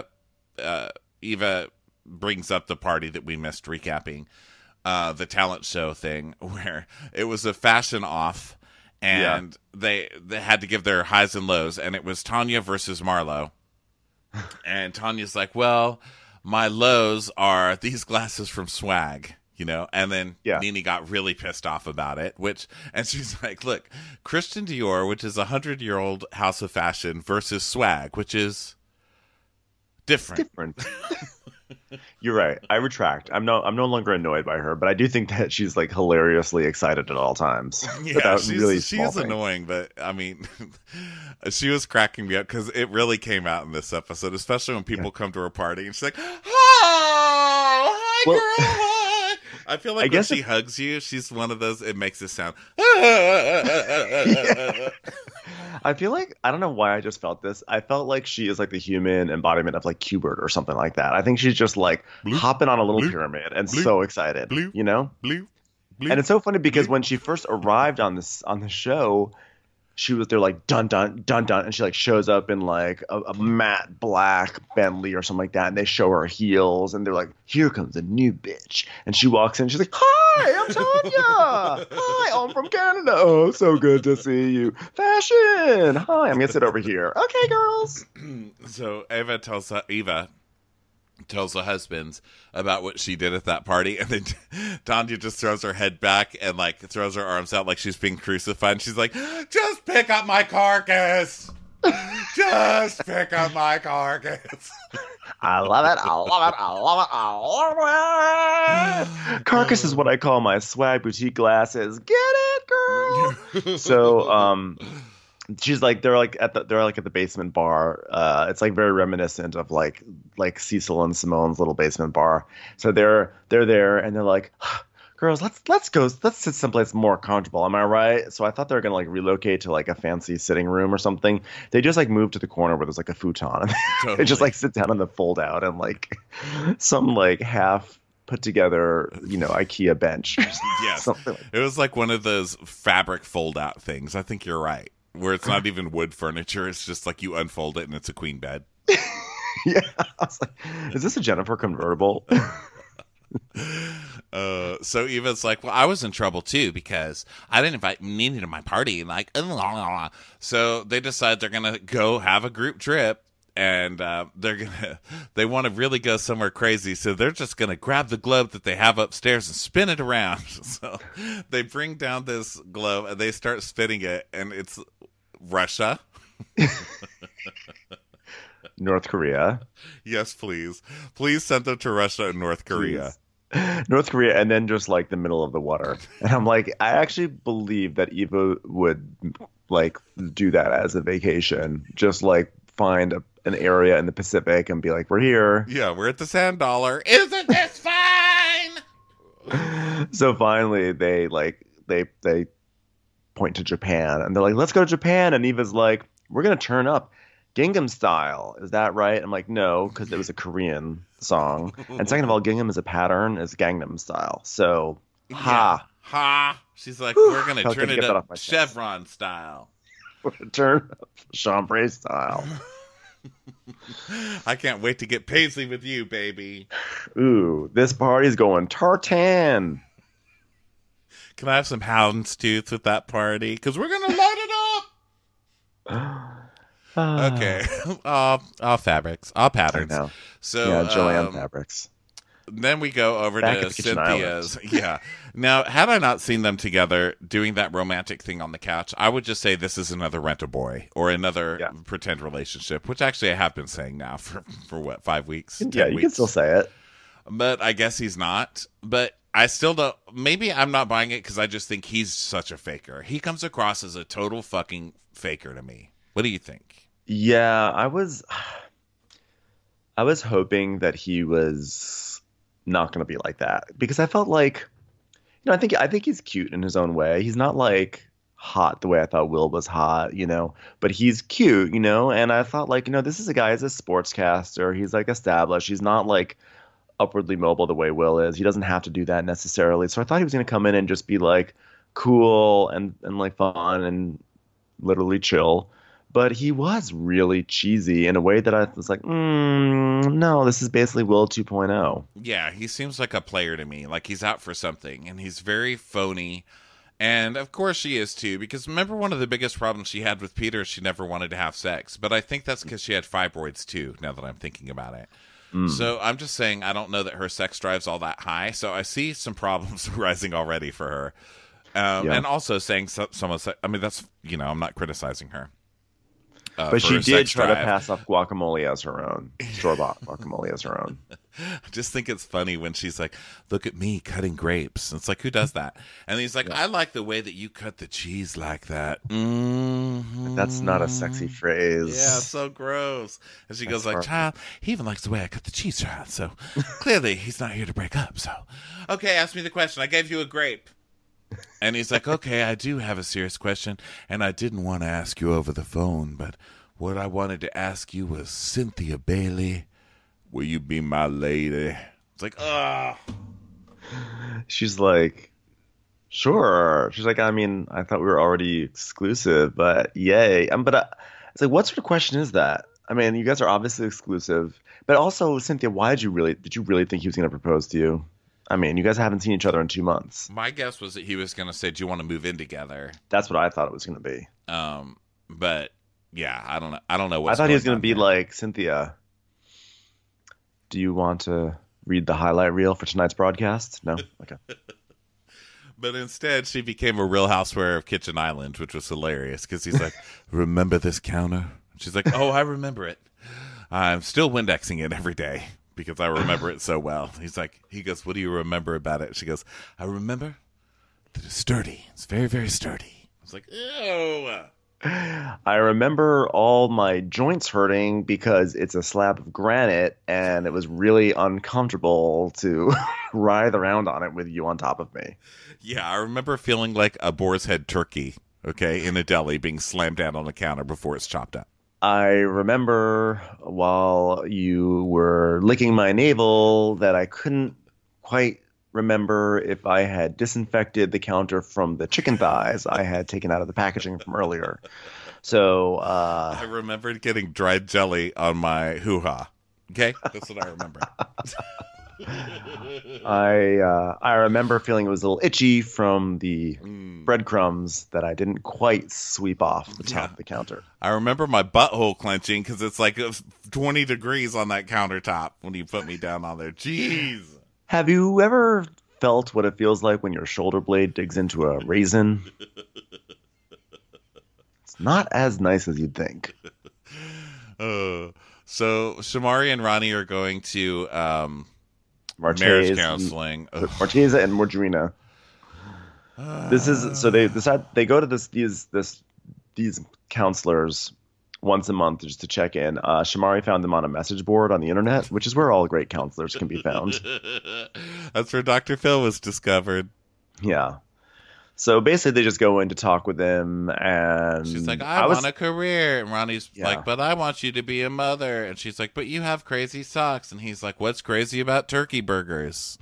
Eva brings up the party that we missed recapping, the talent show thing where it was a fashion off, and they had to give their highs and lows, and it was Tanya versus Marlo, and Tanya's like, well, my lows are these glasses from Swag, you know, and then Nene got really pissed off about it, and she's like, look, Christian Dior, which is a 100-year-old house of fashion, versus Swag, which is different. You're right. I retract. I'm no longer annoyed by her, but I do think that she's like hilariously excited at all times. Yeah, she's annoying, but I mean, she was cracking me up because it really came out in this episode, especially when people come to her party and she's like, "Oh, hi, girl, hi." I feel like when she hugs you, she's one of those. It makes it sound. I feel like I don't know why I just felt this. I felt like she is like the human embodiment of like Qbert or something like that. I think she's just like hopping on a little pyramid and so excited, you know? And it's so funny because when she first arrived on the show, they're like dun dun dun dun, and she like shows up in like a matte black Bentley or something like that, and they show her heels, and they're like, "Here comes a new bitch," and she walks in, she's like, "Hi, I'm Tanya. Hi, I'm from Canada. Oh, so good to see you. Fashion. Hi, I'm gonna sit over here. Okay, girls." So Eva tells the husbands about what she did at that party, and then Tanya just throws her head back and like throws her arms out like she's being crucified, and she's like, just pick up my carcass. Just pick up my carcass. I love it. I love it. I love it. I love it. Carcass is what I call my Swag boutique glasses. Get it, girl. So she's like they're like at the basement bar. It's like very reminiscent of like Cecil and Simone's little basement bar. So they're there and they're like, girls, let's sit someplace more comfortable. Am I right? So I thought they were gonna like relocate to like a fancy sitting room or something. They just like move to the corner where there's like a futon and they just like sit down on the fold out and like some like half put together, you know, IKEA bench. Yes, it was like one of those fabric fold out things. I think you're right. Where it's not even wood furniture, it's just like you unfold it and it's a queen bed. Yeah, I was like, is this a Jennifer convertible? So Eva's like, well, I was in trouble too because I didn't invite Nene to my party. And like, so they decide they're gonna go have a group trip, and they want to really go somewhere crazy. So they're just gonna grab the globe that they have upstairs and spin it around. So they bring down this globe and they start spinning it, and it's Russia. North Korea. Yes, please send them to Russia and North Korea. North Korea, and then just like the middle of the water. And I'm like, I actually believe that Eva would like do that as a vacation. Just like find an area in the Pacific and be like, we're here. Yeah, we're at the Sand Dollar. Isn't this fine? So finally, they point to Japan, and they're like, let's go to Japan. And Eva's like, we're gonna turn up Gangnam Style. Is that right? I'm like, no, because it was a Korean song. And second of all, Gangnam is a pattern, is Gangnam Style. So, ha. She's like, we're going to turn it up Chevron style. We're going to turn up chambray style. I can't wait to get paisley with you, baby. Ooh, this party's going tartan. Can I have some houndstooth with that party? Because we're going to light it up. Okay. all fabrics, all patterns. So yeah, Joanne fabrics. Then we go over to Cynthia's. Yeah. Now, had I not seen them together doing that romantic thing on the couch, I would just say this is another Rent-A-Boy or another pretend relationship, which actually I have been saying now for what, 5 weeks? Yeah, you can still say it. But I guess he's not. But I still don't. Maybe I'm not buying it because I just think he's such a faker. He comes across as a total fucking faker to me. What do you think? Yeah, I was hoping that he was not going to be like that because I felt like, I think he's cute in his own way. He's not like hot the way I thought Will was hot, but he's cute, and I thought like, this is a guy, he's a sportscaster. He's like established. He's not like upwardly mobile the way Will is. He doesn't have to do that necessarily. So I thought he was going to come in and just be like cool and like fun and literally chill. But he was really cheesy in a way that I was like, no, this is basically Will 2.0. Yeah, he seems like a player to me. Like he's out for something, and he's very phony. And of course she is too, because remember one of the biggest problems she had with Peter, she never wanted to have sex. But I think that's because she had fibroids too, now that I'm thinking about it. So I'm just saying I don't know that her sex drive's all that high. So I see some problems rising already for her. Yeah. And also saying someone, I mean, that's, I'm not criticizing her. But for she her did sex try to drive. pass off guacamole as her own, store-bought guacamole as her own. I just think it's funny when she's like, look at me cutting grapes. It's like, who does that? And he's like, I like the way that you cut the cheese like that. That's not a sexy phrase. Yeah, so gross. And she goes like, hard. child, he even likes the way I cut the cheese, child. So clearly he's not here to break up. So, okay, ask me the question. I gave you a grape. And he's like, okay, I do have a serious question, and I didn't want to ask you over the phone, but what I wanted to ask you was, Cynthia Bailey, will you be my lady? It's like, ugh. She's like, sure. She's like, I mean, I thought we were already exclusive, but yay. But it's like, what sort of question is that? I mean, you guys are obviously exclusive, but also, Cynthia, did you really think he was going to propose to you? I mean, you guys haven't seen each other in 2 months. My guess was that he was going to say, do you want to move in together? That's what I thought it was going to be. But yeah, I don't know. I don't know I what's thought he was going on to be there. like, Cynthia, do you want to read the highlight reel for tonight's broadcast? No? Okay. But instead, she became a Real Housewife of Kitchen Island, which was hilarious because he's like, remember this counter? She's like, oh, I remember it. I'm still Windexing it every day because I remember it so well. He goes, what do you remember about it? She goes, I remember that it's sturdy. It's very, very sturdy. I was like, ew. I remember all my joints hurting because it's a slab of granite and it was really uncomfortable to writhe around on it with you on top of me. Yeah, I remember feeling like a boar's head turkey, okay, in a deli being slammed down on the counter before it's chopped up. I remember while you were licking my navel that I couldn't quite remember if I had disinfected the counter from the chicken thighs I had taken out of the packaging from earlier. So I remembered getting dried jelly on my hoo-ha. Okay? That's what I remember. I remember feeling it was a little itchy from the breadcrumbs that I didn't quite sweep off the top of the counter. I remember my butthole clenching because it's like 20 degrees on that countertop when you put me down on there. Jeez. Have you ever felt what it feels like when your shoulder blade digs into a raisin? It's not as nice as you'd think. So Shamari and Ronnie are going to marriage Martez, counseling. Marteza and Margarina. This is so they decide they go to these counselors once a month just to check in. Shamari found them on a message board on the internet, which is where all great counselors can be found. That's where Dr. Phil was discovered. Yeah. So basically, they just go in to talk with him, and She's like, I want a career. And Ronnie's like, but I want you to be a mother. And she's like, but you have crazy socks. And he's like, what's crazy about turkey burgers?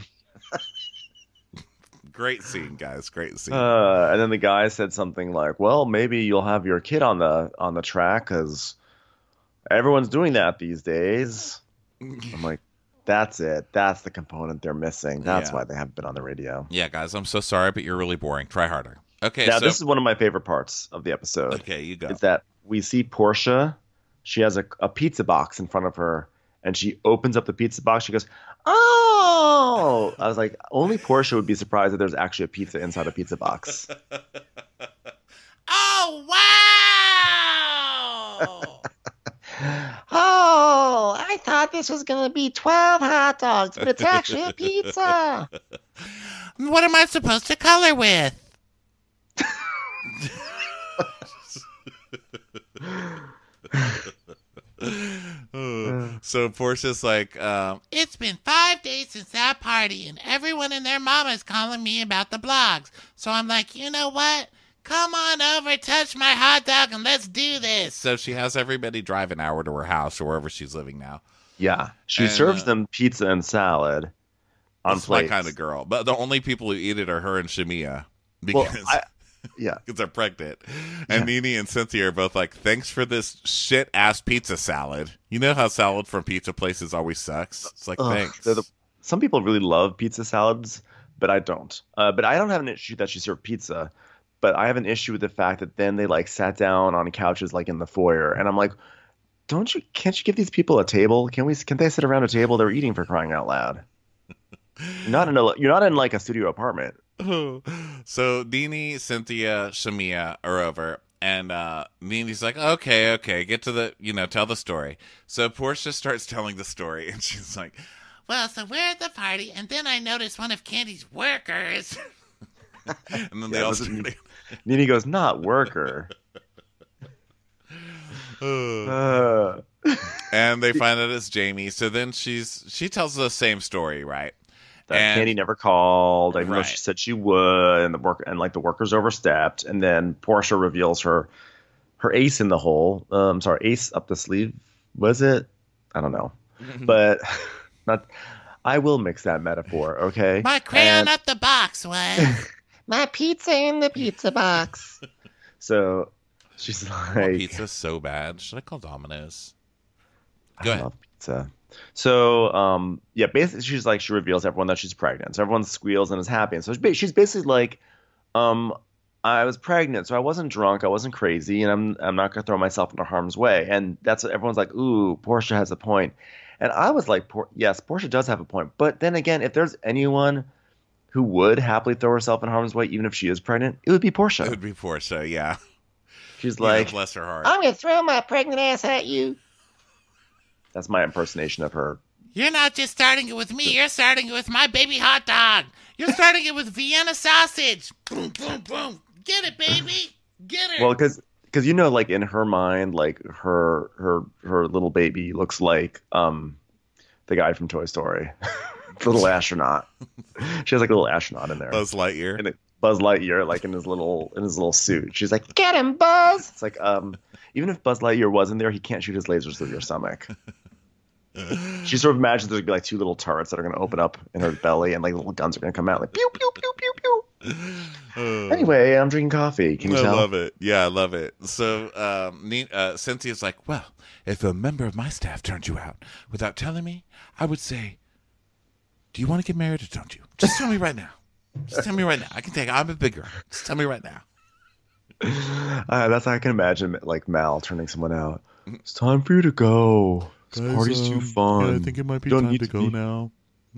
Great scene, guys. Great scene. And then the guy said something like, well, maybe you'll have your kid on the track because everyone's doing that these days. I'm like, that's it. That's the component they're missing. That's why they haven't been on the radio. Yeah, guys, I'm so sorry, but you're really boring. Try harder. Okay, Now, so this is one of my favorite parts of the episode. okay, you go. Is that we see Portia. She has a pizza box in front of her, and she opens up the pizza box. She goes, oh! I was like, only Portia would be surprised that there's actually a pizza inside a pizza box. Oh, wow! Oh, I thought this was going to be 12 hot dogs, but it's actually a pizza. What am I supposed to color with? So Portia's like, It's been 5 days since that party, and everyone and their mama is calling me about the blogs. So I'm like, you know what? Come on over, touch my hot dog, and let's do this. so she has everybody drive an hour to her house or wherever she's living now. Yeah, she And, serves them pizza and salad on That's my plates. kind of girl. But the only people who eat it are her and Shamia. Well, Because yeah, because they're pregnant. And Nene and Cynthia are both like, thanks for this shit-ass pizza salad. You know how salad from pizza places always sucks? It's like, Ugh, thanks. some people really love pizza salads, but I don't. But I don't have an issue that she served pizza. But I have an issue with the fact that then they like sat down on couches like in the foyer, and I'm like, can't you give these people a table? Can't they sit around a table? They're eating, for crying out loud. You're not in like a studio apartment. So Nene, Cynthia, Shamia are over, and Nene's like, okay, get to the, tell the story. So Portia starts telling the story, and she's like, Well, so we're at the party, and then I noticed one of Candy's workers. and then they all started. Nene goes, not worker. And they find out it's Jamie. So then she tells the same story, right? That And- Candy never called, even though Right. she said she would, and the workers overstepped, and then Portia reveals her ace in the hole. Ace up the sleeve. Was it? I don't know, but not. I will mix that metaphor, okay? My crayon And up the box was. My pizza in the pizza box. so she's Oh, like, pizza's so bad. Should I call Domino's? I Go ahead. love pizza. So, basically, she reveals everyone that she's pregnant. So everyone squeals and is happy. And so she's basically like, I was pregnant, so I wasn't drunk, I wasn't crazy, and I'm not gonna throw myself into harm's way. And that's what everyone's like, ooh, Portia has a point. And I was like, yes, Portia does have a point. But then again, if there's anyone who would happily throw herself in harm's way, even if she is pregnant, it would be Portia. It would be Portia, yeah. She's You know, like, bless her heart. I'm gonna throw my pregnant ass at you. that's my impersonation of her. You're not just starting it with me, you're starting it with my baby hot dog. You're starting it with Vienna sausage. Boom, boom, boom. Get it, baby. Get it. Well, because like in her mind, like her little baby looks like the guy from Toy Story, the little astronaut. She has like a little astronaut in there, Buzz Lightyear. and Buzz Lightyear, like in his little suit. She's like, Get him, Buzz. it's like even if Buzz Lightyear wasn't there, he can't shoot his lasers through your stomach. She sort of imagines there's gonna be like two little turrets that are gonna open up in her belly, and like little guns are gonna come out, like pew pew pew pew pew. Anyway, I'm drinking coffee. Can you I tell? love it. Yeah, I love it. So Cynthia's like, well, if a member of my staff turned you out without telling me, I would say, do you want to get married or don't you? Just tell me right now. Just tell me right now. I'm a big girl. Just tell me right now. That's how I can imagine like Mal turning someone out. It's time for you to go. This party's too fun. it might be Don't time need to to go be- now.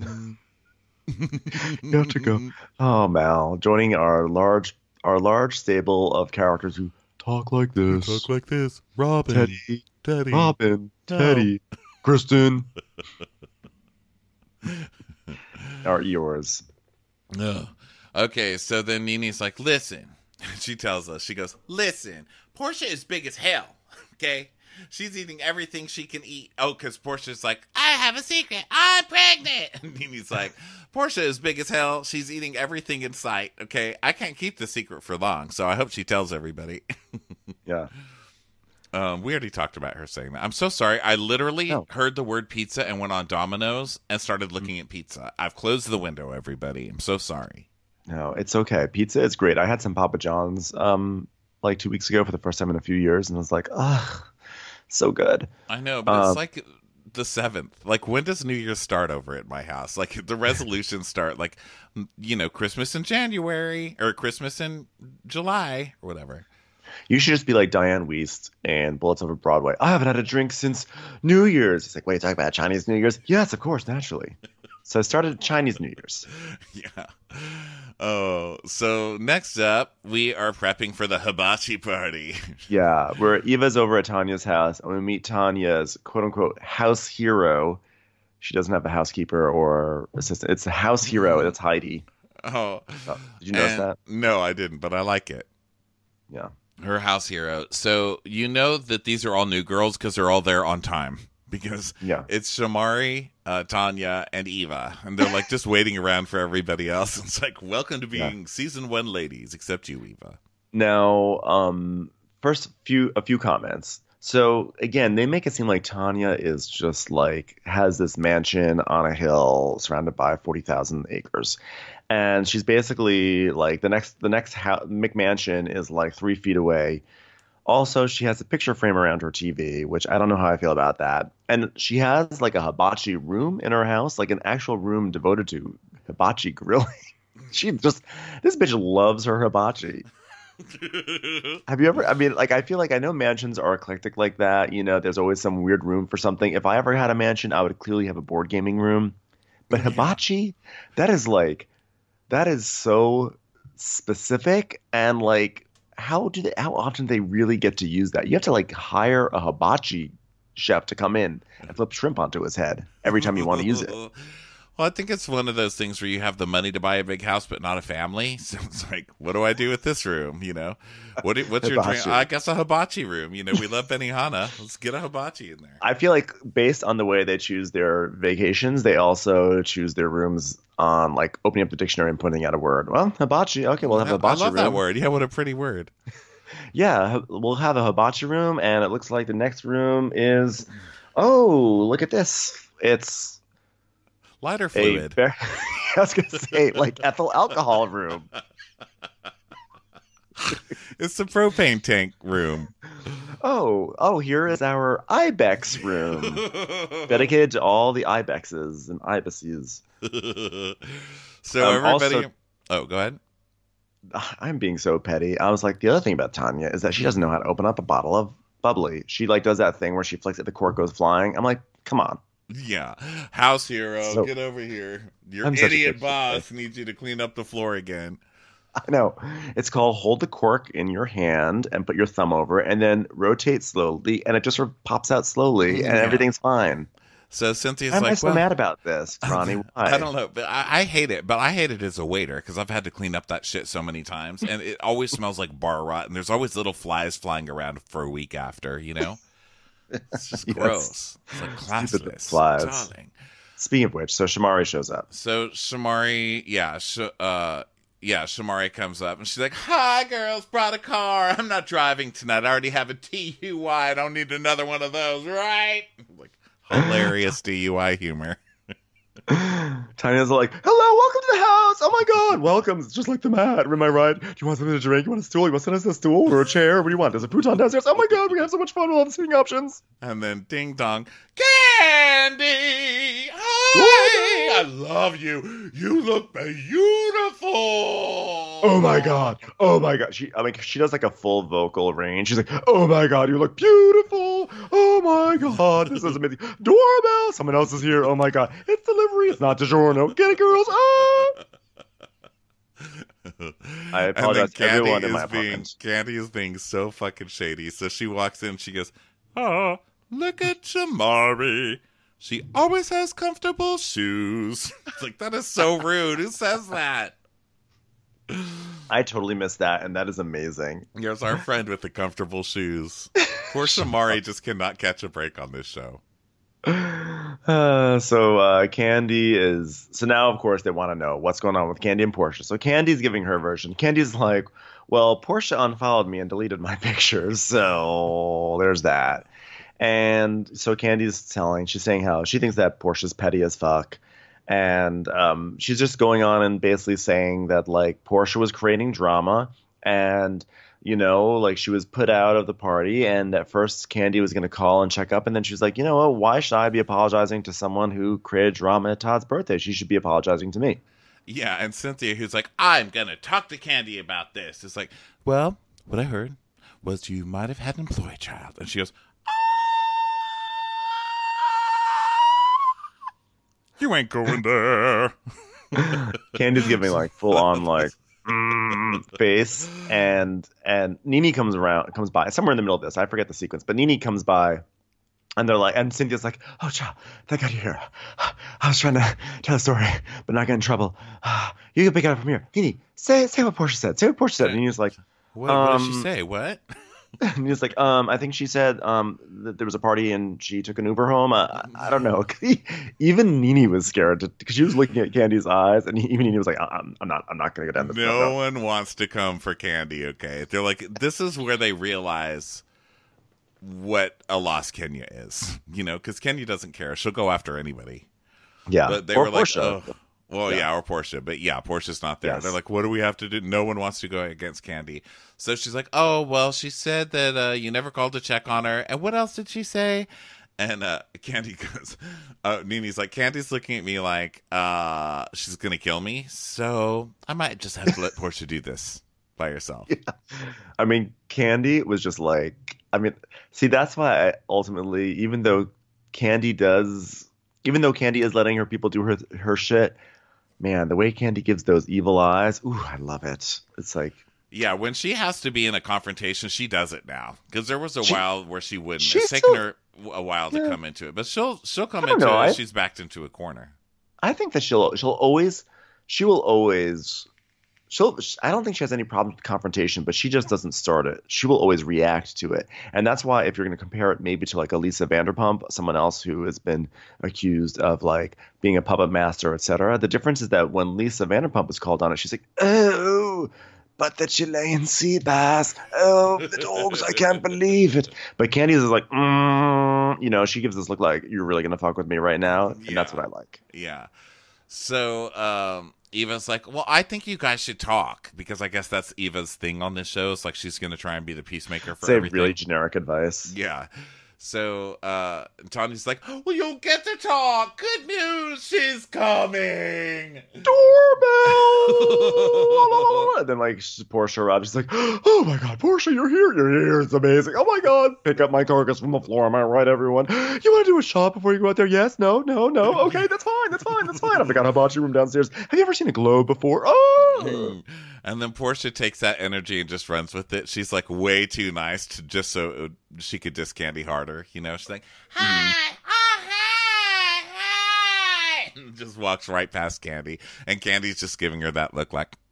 You have to go. Oh, Mal, joining our large stable of characters who talk like this. Talk like this. Robin. Teddy, Teddy. Robin, No. Teddy, Kristen. Are yours. No. Okay, so then Nene's like, listen. She tells us, she goes, listen, Portia is big as hell, okay? She's eating everything she can eat. Oh, because Portia's like, I have a secret. I'm pregnant. and Nene's like, Portia is big as hell. She's eating everything in sight, okay? I can't keep the secret for long, so I hope she tells everybody. Yeah. We already talked about her saying that. I'm so sorry. I literally heard the word pizza and went on Domino's and started looking at pizza. I've closed the window, everybody. I'm so sorry. No, it's okay. Pizza is great. I had some Papa John's like 2 weeks ago for the first time in a few years, and I was like, ugh, so good. I know, but it's like the 7th. Like, when does New Year's start over at my house? Like, the resolutions start, like, Christmas in January or Christmas in July or whatever. You should just be like Diane Wiest and Bullets Over Broadway. I haven't had a drink since New Year's. It's like, wait, talk about Chinese New Year's? Yes, of course, naturally. So I started Chinese New Year's. Yeah. Oh, so next up, we are prepping for the hibachi party. Yeah, Eva's over at Tanya's house, and we meet Tanya's quote-unquote house hero. She doesn't have a housekeeper or assistant. It's a house hero. That's Heidi. Oh. Did you notice that? No, I didn't, but I like it. Yeah. Her house hero. So you know that these are all new girls because they're all there on time. Because it's Shamari, Tanya, and Eva. And they're like just waiting around for everybody else. It's like, welcome to being season 1 ladies, except you, Eva. Now, first a few comments. So again, they make it seem like Tanya is just like has this mansion on a hill surrounded by 40,000 acres. And she's basically like the next McMansion is like 3 feet away. Also, she has a picture frame around her TV, which I don't know how I feel about that. And she has like a hibachi room in her house, like an actual room devoted to hibachi grilling. This bitch loves her hibachi. Have you ever, I mean, like, I feel like I know mansions are eclectic like that. You know, there's always some weird room for something. If I ever had a mansion, I would clearly have a board gaming room. But hibachi, that is so specific, and like, how often do they really get to use that? You have to like hire a hibachi chef to come in and flip shrimp onto his head every time you want to use it. Well, I think it's one of those things where you have the money to buy a big house, but not a family. So it's like, what do I do with this room? You know, what's your dream? I guess a hibachi room. You know, we love Benihana. Let's get a hibachi in there. I feel like based on the way they choose their vacations, they also choose their rooms on like opening up the dictionary and putting out a word. Well, hibachi. Okay, we'll have a hibachi room. I love that word. Yeah, what a pretty word. Yeah, we'll have a hibachi room, and it looks like the next room is, oh, look at this. It's lighter fluid. I was going to say, like, ethyl alcohol room. It's the propane tank room. Oh, here is our ibex room. Dedicated to all the ibexes and ibises. So everybody... go ahead. I'm being so petty. I was like, the other thing about Tanya is that she doesn't know how to open up a bottle of bubbly. She, like, does that thing where she flicks it, the cork goes flying. I'm like, come on. Yeah. House hero, get over here. Your idiot boss needs you to clean up the floor again. I know. It's called hold the cork in your hand and put your thumb over it and then rotate slowly, and it just sort of pops out slowly and everything's fine. So Cynthia's I'm so mad about this, Ronnie. Why? I don't know, but I hate it. But I hate it as a waiter because I've had to clean up that shit so many times, and it always smells like bar rot, and there's always little flies flying around for a week after, you know? It's just gross. It's like classless. Flies. Darling. Speaking of which, so Shamari shows up. So Shamari, Shamari comes up and she's like, "Hi, girls, brought a car. I'm not driving tonight. I already have a DUI. I don't need another one of those, right?" Like, hilarious DUI humor. Tanya's like, "Hello, welcome to the house. Oh my God, welcome. It's just like the mat. Am I right? Do you want something to drink? You want a stool? You want to sit on a stool or a chair? What do you want? There's a futon downstairs. Oh my God, we have so much fun with all the seating options." And then ding dong, Candy! Hi! I love you. You look beautiful. Oh my God. Oh my God. She does like a full vocal range. She's like, "Oh my God, you look beautiful. Oh my God, this is amazing. Doorbell. Someone else is here. Oh my God. It's delivery. It's not DiGiorno. Get it, girls. Ah!" I apologize to everyone in my apartment. Candy is being so fucking shady. So she walks in and she goes, "Oh, look at Shamari. She always has comfortable shoes." It's like, that is so rude. Who says that? I totally missed that, and that is amazing. Here's our friend with the comfortable shoes. Poor Shamari just cannot catch a break on this show. So Candy is... So now, of course, they want to know what's going on with Candy and Portia. So Candy's giving her version. Candy's like, "Well, Portia unfollowed me and deleted my pictures, so there's that." And so Candy's she's saying how she thinks that Portia's petty as fuck. And she's just going on and basically saying that, like, Portia was creating drama and, you know, like, she was put out of the party. And at first Candy was going to call and check up. And then she was like, "You know what? Why should I be apologizing to someone who created drama at Todd's birthday? She should be apologizing to me." Yeah, and Cynthia, who's like, "I'm going to talk to Candy about this." It's like, "Well, what I heard was you might have had an employee child." And she goes, "You ain't going there." Candy's giving like full on like face, and Nene comes by somewhere in the middle of this. I forget the sequence, but Nene comes by, and they're like, and Cynthia's like, "Oh, child, thank God you're here. I was trying to tell a story, but not get in trouble. You can pick it up from here. Nene, say what Portia said. Say what Portia said." And Nene's like, What did she say? What? And he was like, I think she said that there was a party and she took an Uber home. I don't know. Even Nene was scared because she was looking at Candy's eyes, and even Nene was like, I'm not going to go down this road. No one wants to come for Candy, okay? They're like, this is where they realize what a lost Kenya is, because Kenya doesn't care. She'll go after anybody. Yeah. But they or were Portia. like, oh. Well, yeah, or Portia. But yeah, Portia's not there. Yes. They're like, what do we have to do? No one wants to go against Candy. So she's like, oh, well, she said that you never called to check on her. And what else did she say? And Candy goes, Nene's like, Candy's looking at me like she's going to kill me. So I might just have to let Portia do this by herself. Yeah. I mean, Candy was just like, see, that's why I ultimately, even though Candy is letting her people do her shit, man, the way Candy gives those evil eyes, ooh, I love it. It's like, yeah, when she has to be in a confrontation, she does it now. Because there was a while where she wouldn't. It's taken her a while to come into it, but she'll come into it. If she's backed into a corner. I think that I don't think she has any problem with confrontation, but she just doesn't start it. She will always react to it. And that's why if you're going to compare it maybe to like a Lisa Vanderpump, someone else who has been accused of like being a puppet master, etc., the difference is that when Lisa Vanderpump is called on it, she's like, oh, but the Chilean sea bass. Oh, the dogs, I can't believe it. But Candy's is like, she gives this look like, you're really going to fuck with me right now? And that's what I like. Yeah. So, Eva's like, well, I think you guys should talk, because I guess that's Eva's thing on this show. It's like she's going to try and be the peacemaker for everything. Really generic advice. Yeah. So Tanya's like, well, you'll get to talk. Good news, she's coming. Doorbell. And then like Portia arrives. She's like, oh my God, Portia, you're here. You're here. It's amazing. Oh my God. Pick up my carcass from the floor. Am I right, everyone? You want to do a shot before you go out there? Yes. No. Okay, that's fine. I've got a hibachi room downstairs. Have you ever seen a globe before? Oh. And then Portia takes that energy and just runs with it. She's like way too nice to just so she could diss Candy harder. She's like, Hi. Oh, hi. and just walks right past Candy. And Candy's just giving her that look like,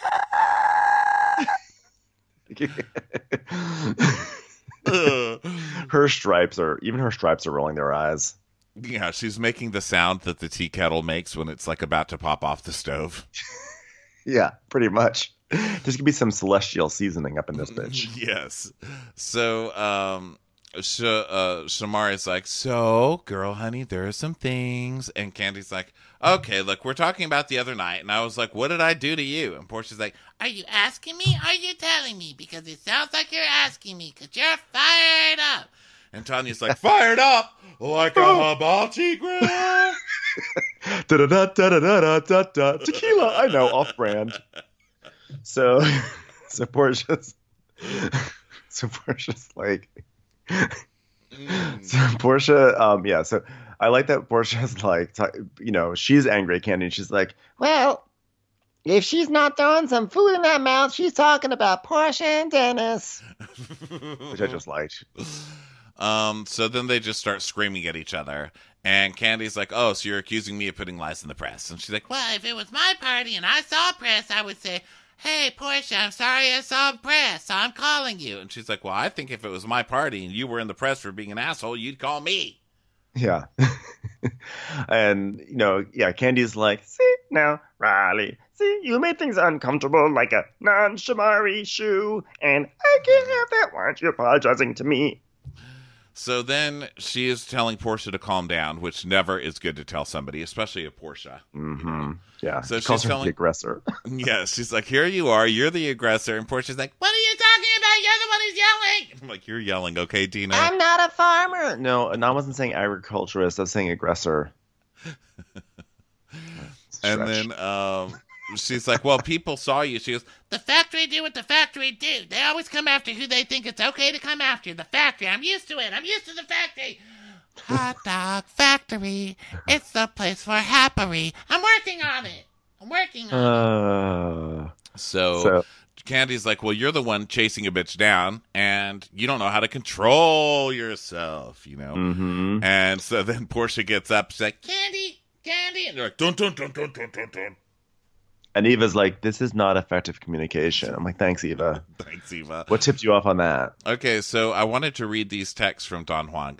her stripes are rolling their eyes. Yeah, she's making the sound that the tea kettle makes when it's like about to pop off the stove. Yeah, pretty much. There's gonna be some celestial seasoning up in this bitch. Yes. So, Shamari's like, so, girl, honey, there are some things. And Candy's like, okay, look, we're talking about the other night. And I was like, what did I do to you? And Portia's like, Are you asking me? Or are you telling me? Because it sounds like you're asking me, because you're fired up. and Tanya's like, fired up like a hibachi grill. Da-da-da-da-da-da-da-da. Tequila, I know, off-brand. So Portia's like, so Portia, yeah. So I like that Portia's like, she's angry at Candy, and she's like, Well, if she's not throwing some food in that mouth, she's talking about Portia and Dennis. which I just liked. So then they just start screaming at each other. And Candy's like, oh, so you're accusing me of putting lies in the press. And she's like, Well, if it was my party and I saw press, I would say, hey, Portia, I'm sorry I saw press, so I'm calling you. and she's like, well, I think if it was my party and you were in the press for being an asshole, you'd call me. Yeah. And, Candy's like, see, now, Riley, see, you made things uncomfortable like a non-Shamari shoe, and I can't have that. Why aren't you apologizing to me? So then she is telling Portia to calm down, which never is good to tell somebody, especially a Portia. Mm-hmm. Yeah. So she calls she's her telling the aggressor. Yes, she's like, here you are, you're the aggressor. And Portia's like, What are you talking about? You're the one who's yelling. I'm like, you're yelling, okay, Dina? I'm not a farmer. No, and I wasn't saying agriculturist. I was saying aggressor. And then she's like, well, people saw you. She goes, The factory do what the factory do. They always come after who they think it's okay to come after. The factory. I'm used to it. I'm used to the factory. Hot dog factory. It's the place for happery. I'm working on it. So Candy's like, well, you're the one chasing a bitch down, and you don't know how to control yourself, Mm-hmm. And so then Portia gets up. She's like, Candy. and they're like, dun, dun, dun, dun, dun, dun, dun. And Eva's like, this is not effective communication. I'm like, thanks, Eva. Thanks, Eva. What tipped you off on that? Okay, so I wanted to read these texts from Don Juan.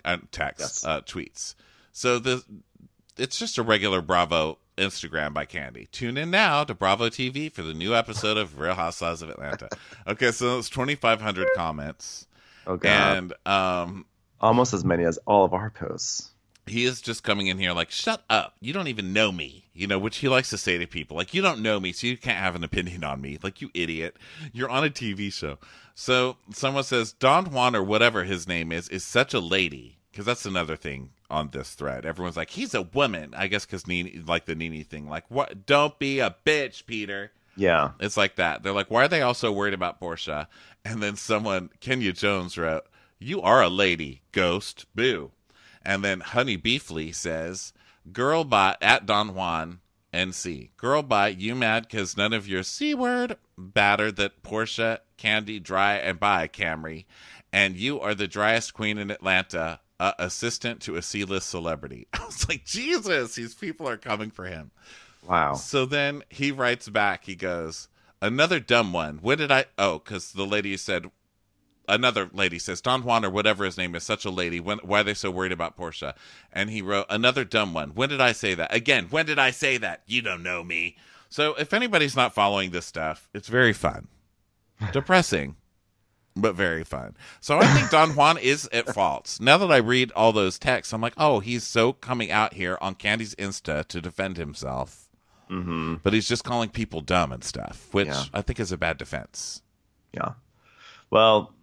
Tweets. So it's just a regular Bravo Instagram by Candy. Tune in now to Bravo TV for the new episode of Real Housewives of Atlanta. Okay, so it's 2,500 comments. Oh, God. And almost as many as all of our posts. he is just coming in here like, shut up. You don't even know me. You know, which he likes to say to people. Like, you don't know me, so you can't have an opinion on me. Like, you idiot. You're on a TV show. So someone says, Don Juan or whatever his name is such a lady. Because that's another thing on this thread. Everyone's like, he's a woman. I guess because like the Nene thing. Like, what? Don't be a bitch, Peter. Yeah. It's like that. They're like, why are they all so worried about Portia? And then Kenya Jones wrote, you are a lady, ghost, boo. And then Honey Beefly says, girl bot at Don Juan NC. Girl bot, you mad because none of your C word batter that Portia, Candy, Dry, and Bye, Camry. And you are the driest queen in Atlanta, assistant to a C-list celebrity. I was like, Jesus, these people are coming for him. Wow. So then he writes back, he goes, another dumb one. When did I? Oh, because the lady said, another lady says, Don Juan or whatever his name is, such a lady. Why are they so worried about Portia? And he wrote, another dumb one. When did I say that? Again, when did I say that? You don't know me. So if anybody's not following this stuff, it's very fun. Depressing, but very fun. So I think Don Juan is at fault. Now that I read all those texts, I'm like, oh, he's so coming out here on Candy's Insta to defend himself. Mm-hmm. But he's just calling people dumb and stuff, which Yeah. I think is a bad defense. Yeah. Well,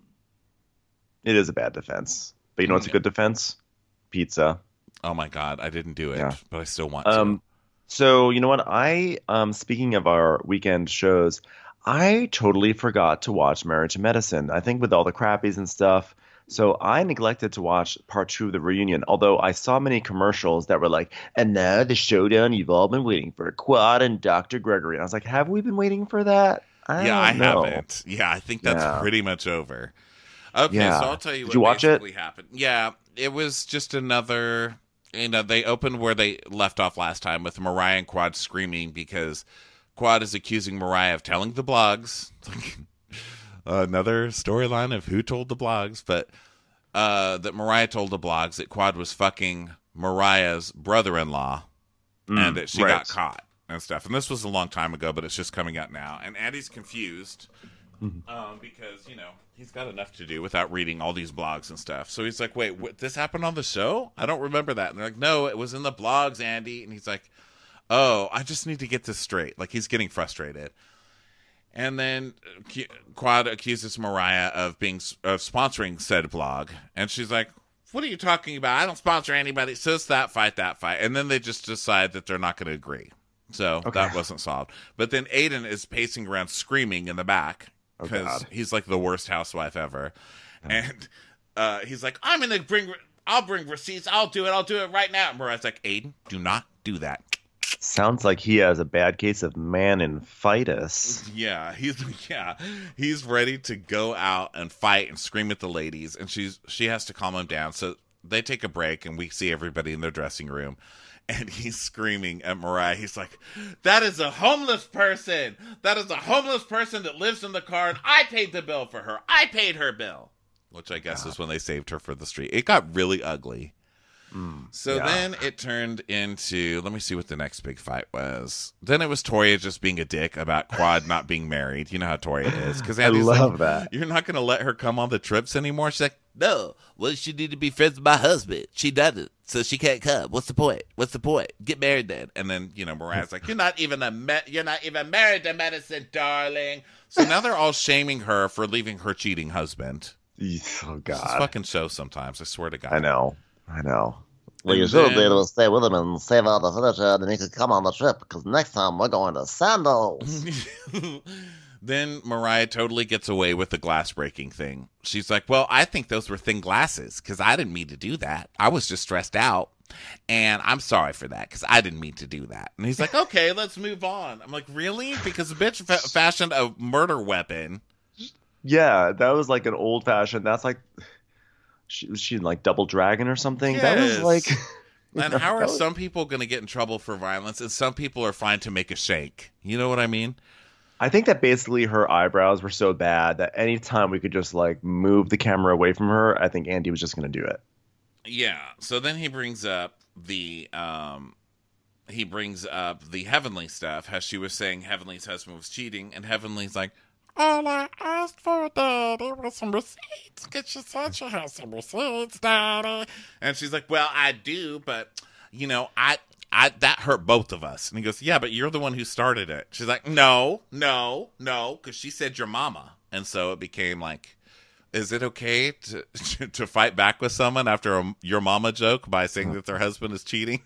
it is a bad defense. But you know what's a good defense? Pizza. Oh my God, I didn't do it, Yeah. but I still want to. So you know what? Speaking of our weekend shows, I totally forgot to watch Marriage and Medicine. I think with all the crappies and stuff. So I neglected to watch part 2 of the reunion, although I saw many commercials that were like, and now the showdown you've all been waiting for, Quad and Dr. Gregory. And I was like, have we been waiting for that? I don't know. Haven't. Yeah, I think that's Yeah. pretty much over. Okay, Yeah. so I'll tell you Did what you watch it? basically happened. Yeah, it was just another, they opened where they left off last time with Mariah and Quad screaming because Quad is accusing Mariah of telling the blogs. It's like another storyline of who told the blogs, but that Mariah told the blogs that Quad was fucking Mariah's brother-in-law and that she right. got caught and stuff. And this was a long time ago, but it's just coming out now. And Andy's confused because, he's got enough to do without reading all these blogs and stuff. So he's like, wait, this happened on the show? I don't remember that. And they're like, no, it was in the blogs, Andy. And he's like, oh, I just need to get this straight. Like, he's getting frustrated. And then Quad accuses Mariah of sponsoring said blog. And she's like, what are you talking about? I don't sponsor anybody. So it's that fight. And then they just decide that they're not going to agree. So that wasn't solved. But then Aiden is pacing around screaming in the back because he's like the worst housewife ever. And he's like, I'll bring receipts. I'll do it right now. And Mariah's like, Aiden, do not do that. Sounds like he has a bad case of man-in-fightus. Yeah, he's ready to go out and fight and scream at the ladies, and she has to calm him down. So they take a break, and we see everybody in their dressing room, and he's screaming at Mariah. He's like, "That is a homeless person. That is a homeless person that lives in the car, and I paid the bill for her. I paid her bill," which I guess is when they saved her for the street. It got really ugly. Then it turned into, let me see what the next big fight was. Then it was Toya just being a dick about Quad not being married. You know how Toya is. Because I love like, that. You're not going to let her come on the trips anymore? She's like, no. Well, she need to be friends with my husband. She doesn't, so she can't come. What's the point? Get married then. And then, Mariah's like, you're not even married to Medicine, darling. So now they're all shaming her for leaving her cheating husband. Oh, This God. fucking show sometimes. I swear to God. I know. Well, you And should be then- able to stay with him and save all the furniture, and then you could come on the trip, because next time we're going to Sandals. Then Mariah totally gets away with the glass breaking thing. She's like, well, I think those were thin glasses because I didn't mean to do that. I was just stressed out. And I'm sorry for that because I didn't mean to do that. And he's like, okay, let's move on. I'm like, really? Because the bitch fashioned a murder weapon. Yeah, that was like an old-fashioned. That's like she like Double Dragon or something. That was Yes. like And how are some people going to get in trouble for violence and some people are fine to make a shake? You know what I mean? I think that basically her eyebrows were so bad that anytime we could just like move the camera away from her, I think Andy was just going to do it. Yeah. So then he brings up the Heavenly stuff, how she was saying Heavenly's husband was cheating, and Heavenly's like, all I asked for, Daddy, was some receipts, because she said she has some receipts, Daddy. and she's like, well, I do, but you know, I that hurt both of us. And he goes, yeah, but you're the one who started it. She's like, no, because she said your mama. And so it became like, is it okay to fight back with someone after your mama joke by saying that their husband is cheating?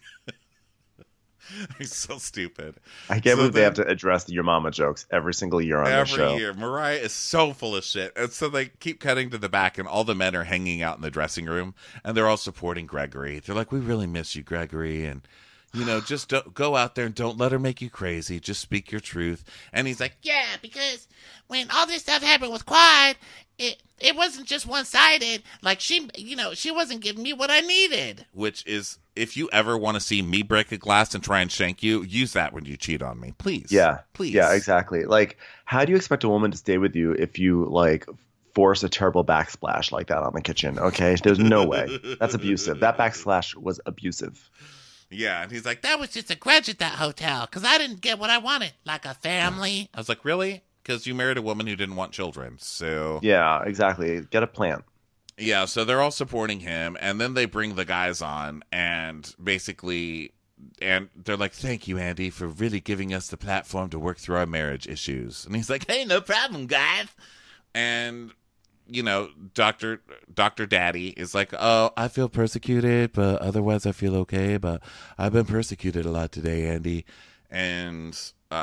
He's so stupid. I can't believe they have to address the your mama jokes every single year on the show. Every year. Mariah is so full of shit. And so they keep cutting to the back, and all the men are hanging out in the dressing room, and they're all supporting Gregory. They're like, we really miss you, Gregory, and you know, just go out there and don't let her make you crazy. Just speak your truth. And he's like, yeah, because when all this stuff happened with Quad, it wasn't just one-sided. Like, she wasn't giving me what I needed. Which is, if you ever want to see me break a glass and try and shank you, use that when you cheat on me. Please. Yeah. Please. Yeah, exactly. Like, how do you expect a woman to stay with you if you, like, force a terrible backsplash like that on the kitchen? Okay? There's no way. That's abusive. That backsplash was abusive. Yeah, and he's like, that was just a grudge at that hotel, because I didn't get what I wanted, like a family. I was like, really? Because you married a woman who didn't want children, so... Yeah, exactly. Get a plant. Yeah, so they're all supporting him, and then they bring the guys on, and basically... And they're like, thank you, Andy, for really giving us the platform to work through our marriage issues. And he's like, hey, no problem, guys. And... you know, Dr. Daddy is like, oh, I feel persecuted, but otherwise I feel okay. But I've been persecuted a lot today, Andy. And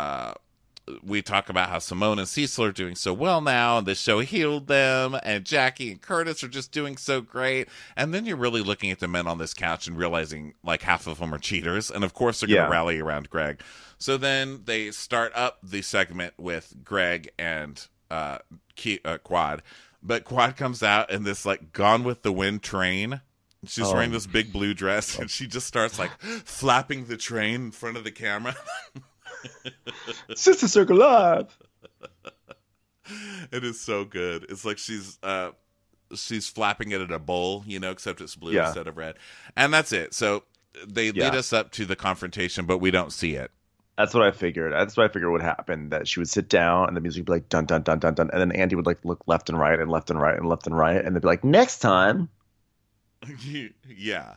we talk about how Simone and Cecil are doing so well now, and the show healed them, and Jackie and Curtis are just doing so great. And then you're really looking at the men on this couch and realizing, like, half of them are cheaters. And, of course, they're going to rally around Greg. So then they start up the segment with Greg and Quad. But Quad comes out in this, like, Gone with the Wind train. She's wearing this big blue dress, and she just starts, like, flapping the train in front of the camera. Sister Circle Live. It is so good. It's like she's flapping it in a bowl, you know, except it's blue instead of red. And that's it. So they lead us up to the confrontation, but we don't see it. That's what I figured. That's what I figured would happen. That she would sit down and the music would be like dun dun dun dun dun, and then Andy would like look left and right and left and right and left and right, and they'd be like, next time. Yeah.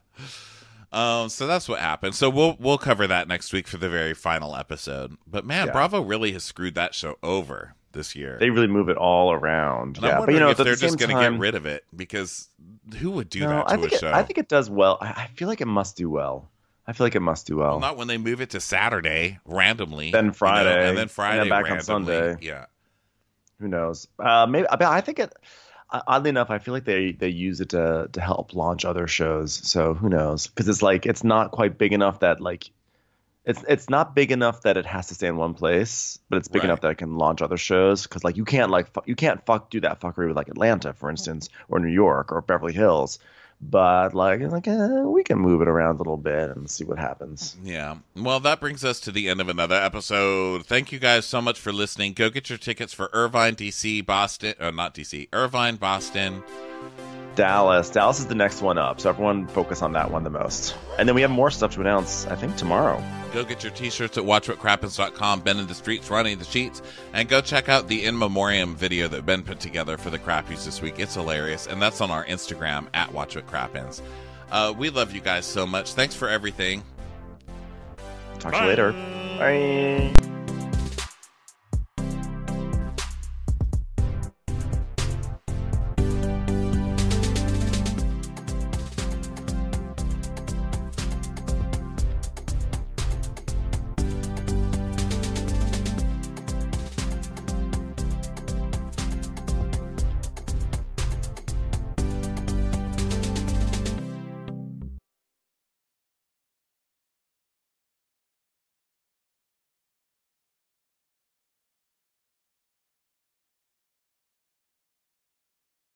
So that's what happened. So we'll cover that next week for the very final episode. But man, Bravo really has screwed that show over this year. They really move it all around. And I'm wondering if they're just going to get rid of it, because who would do that to a show? I think it does well. I feel like it must do well. Well, not when they move it to Saturday randomly, then Friday, you know, and then Friday, and then back randomly. on Sunday. Yeah, who knows? Maybe. I think it. Oddly enough, I feel like they use it to help launch other shows. So who knows? Because it's like it's not quite big enough that like it's not big enough that it has to stay in one place, but it's big enough that it can launch other shows. Because like you can't do that fuckery with like Atlanta, for instance, or New York or Beverly Hills. But we can move it around a little bit and see what happens. Yeah. Well, that brings us to the end of another episode. Thank you guys so much for listening. Go get your tickets for Irvine, DC, Boston. Not DC. Irvine, Boston. Dallas. Dallas is the next one up, so everyone focus on that one the most. And then we have more stuff to announce, I think, tomorrow. Go get your t-shirts at watchwhatcrappens.com, Ben in the streets, running the sheets, and go check out the In Memoriam video that Ben put together for the Crappies this week. It's hilarious, and that's on our Instagram at watchwhatcrappens. We love you guys so much. Thanks for everything. Talk to you later. Bye.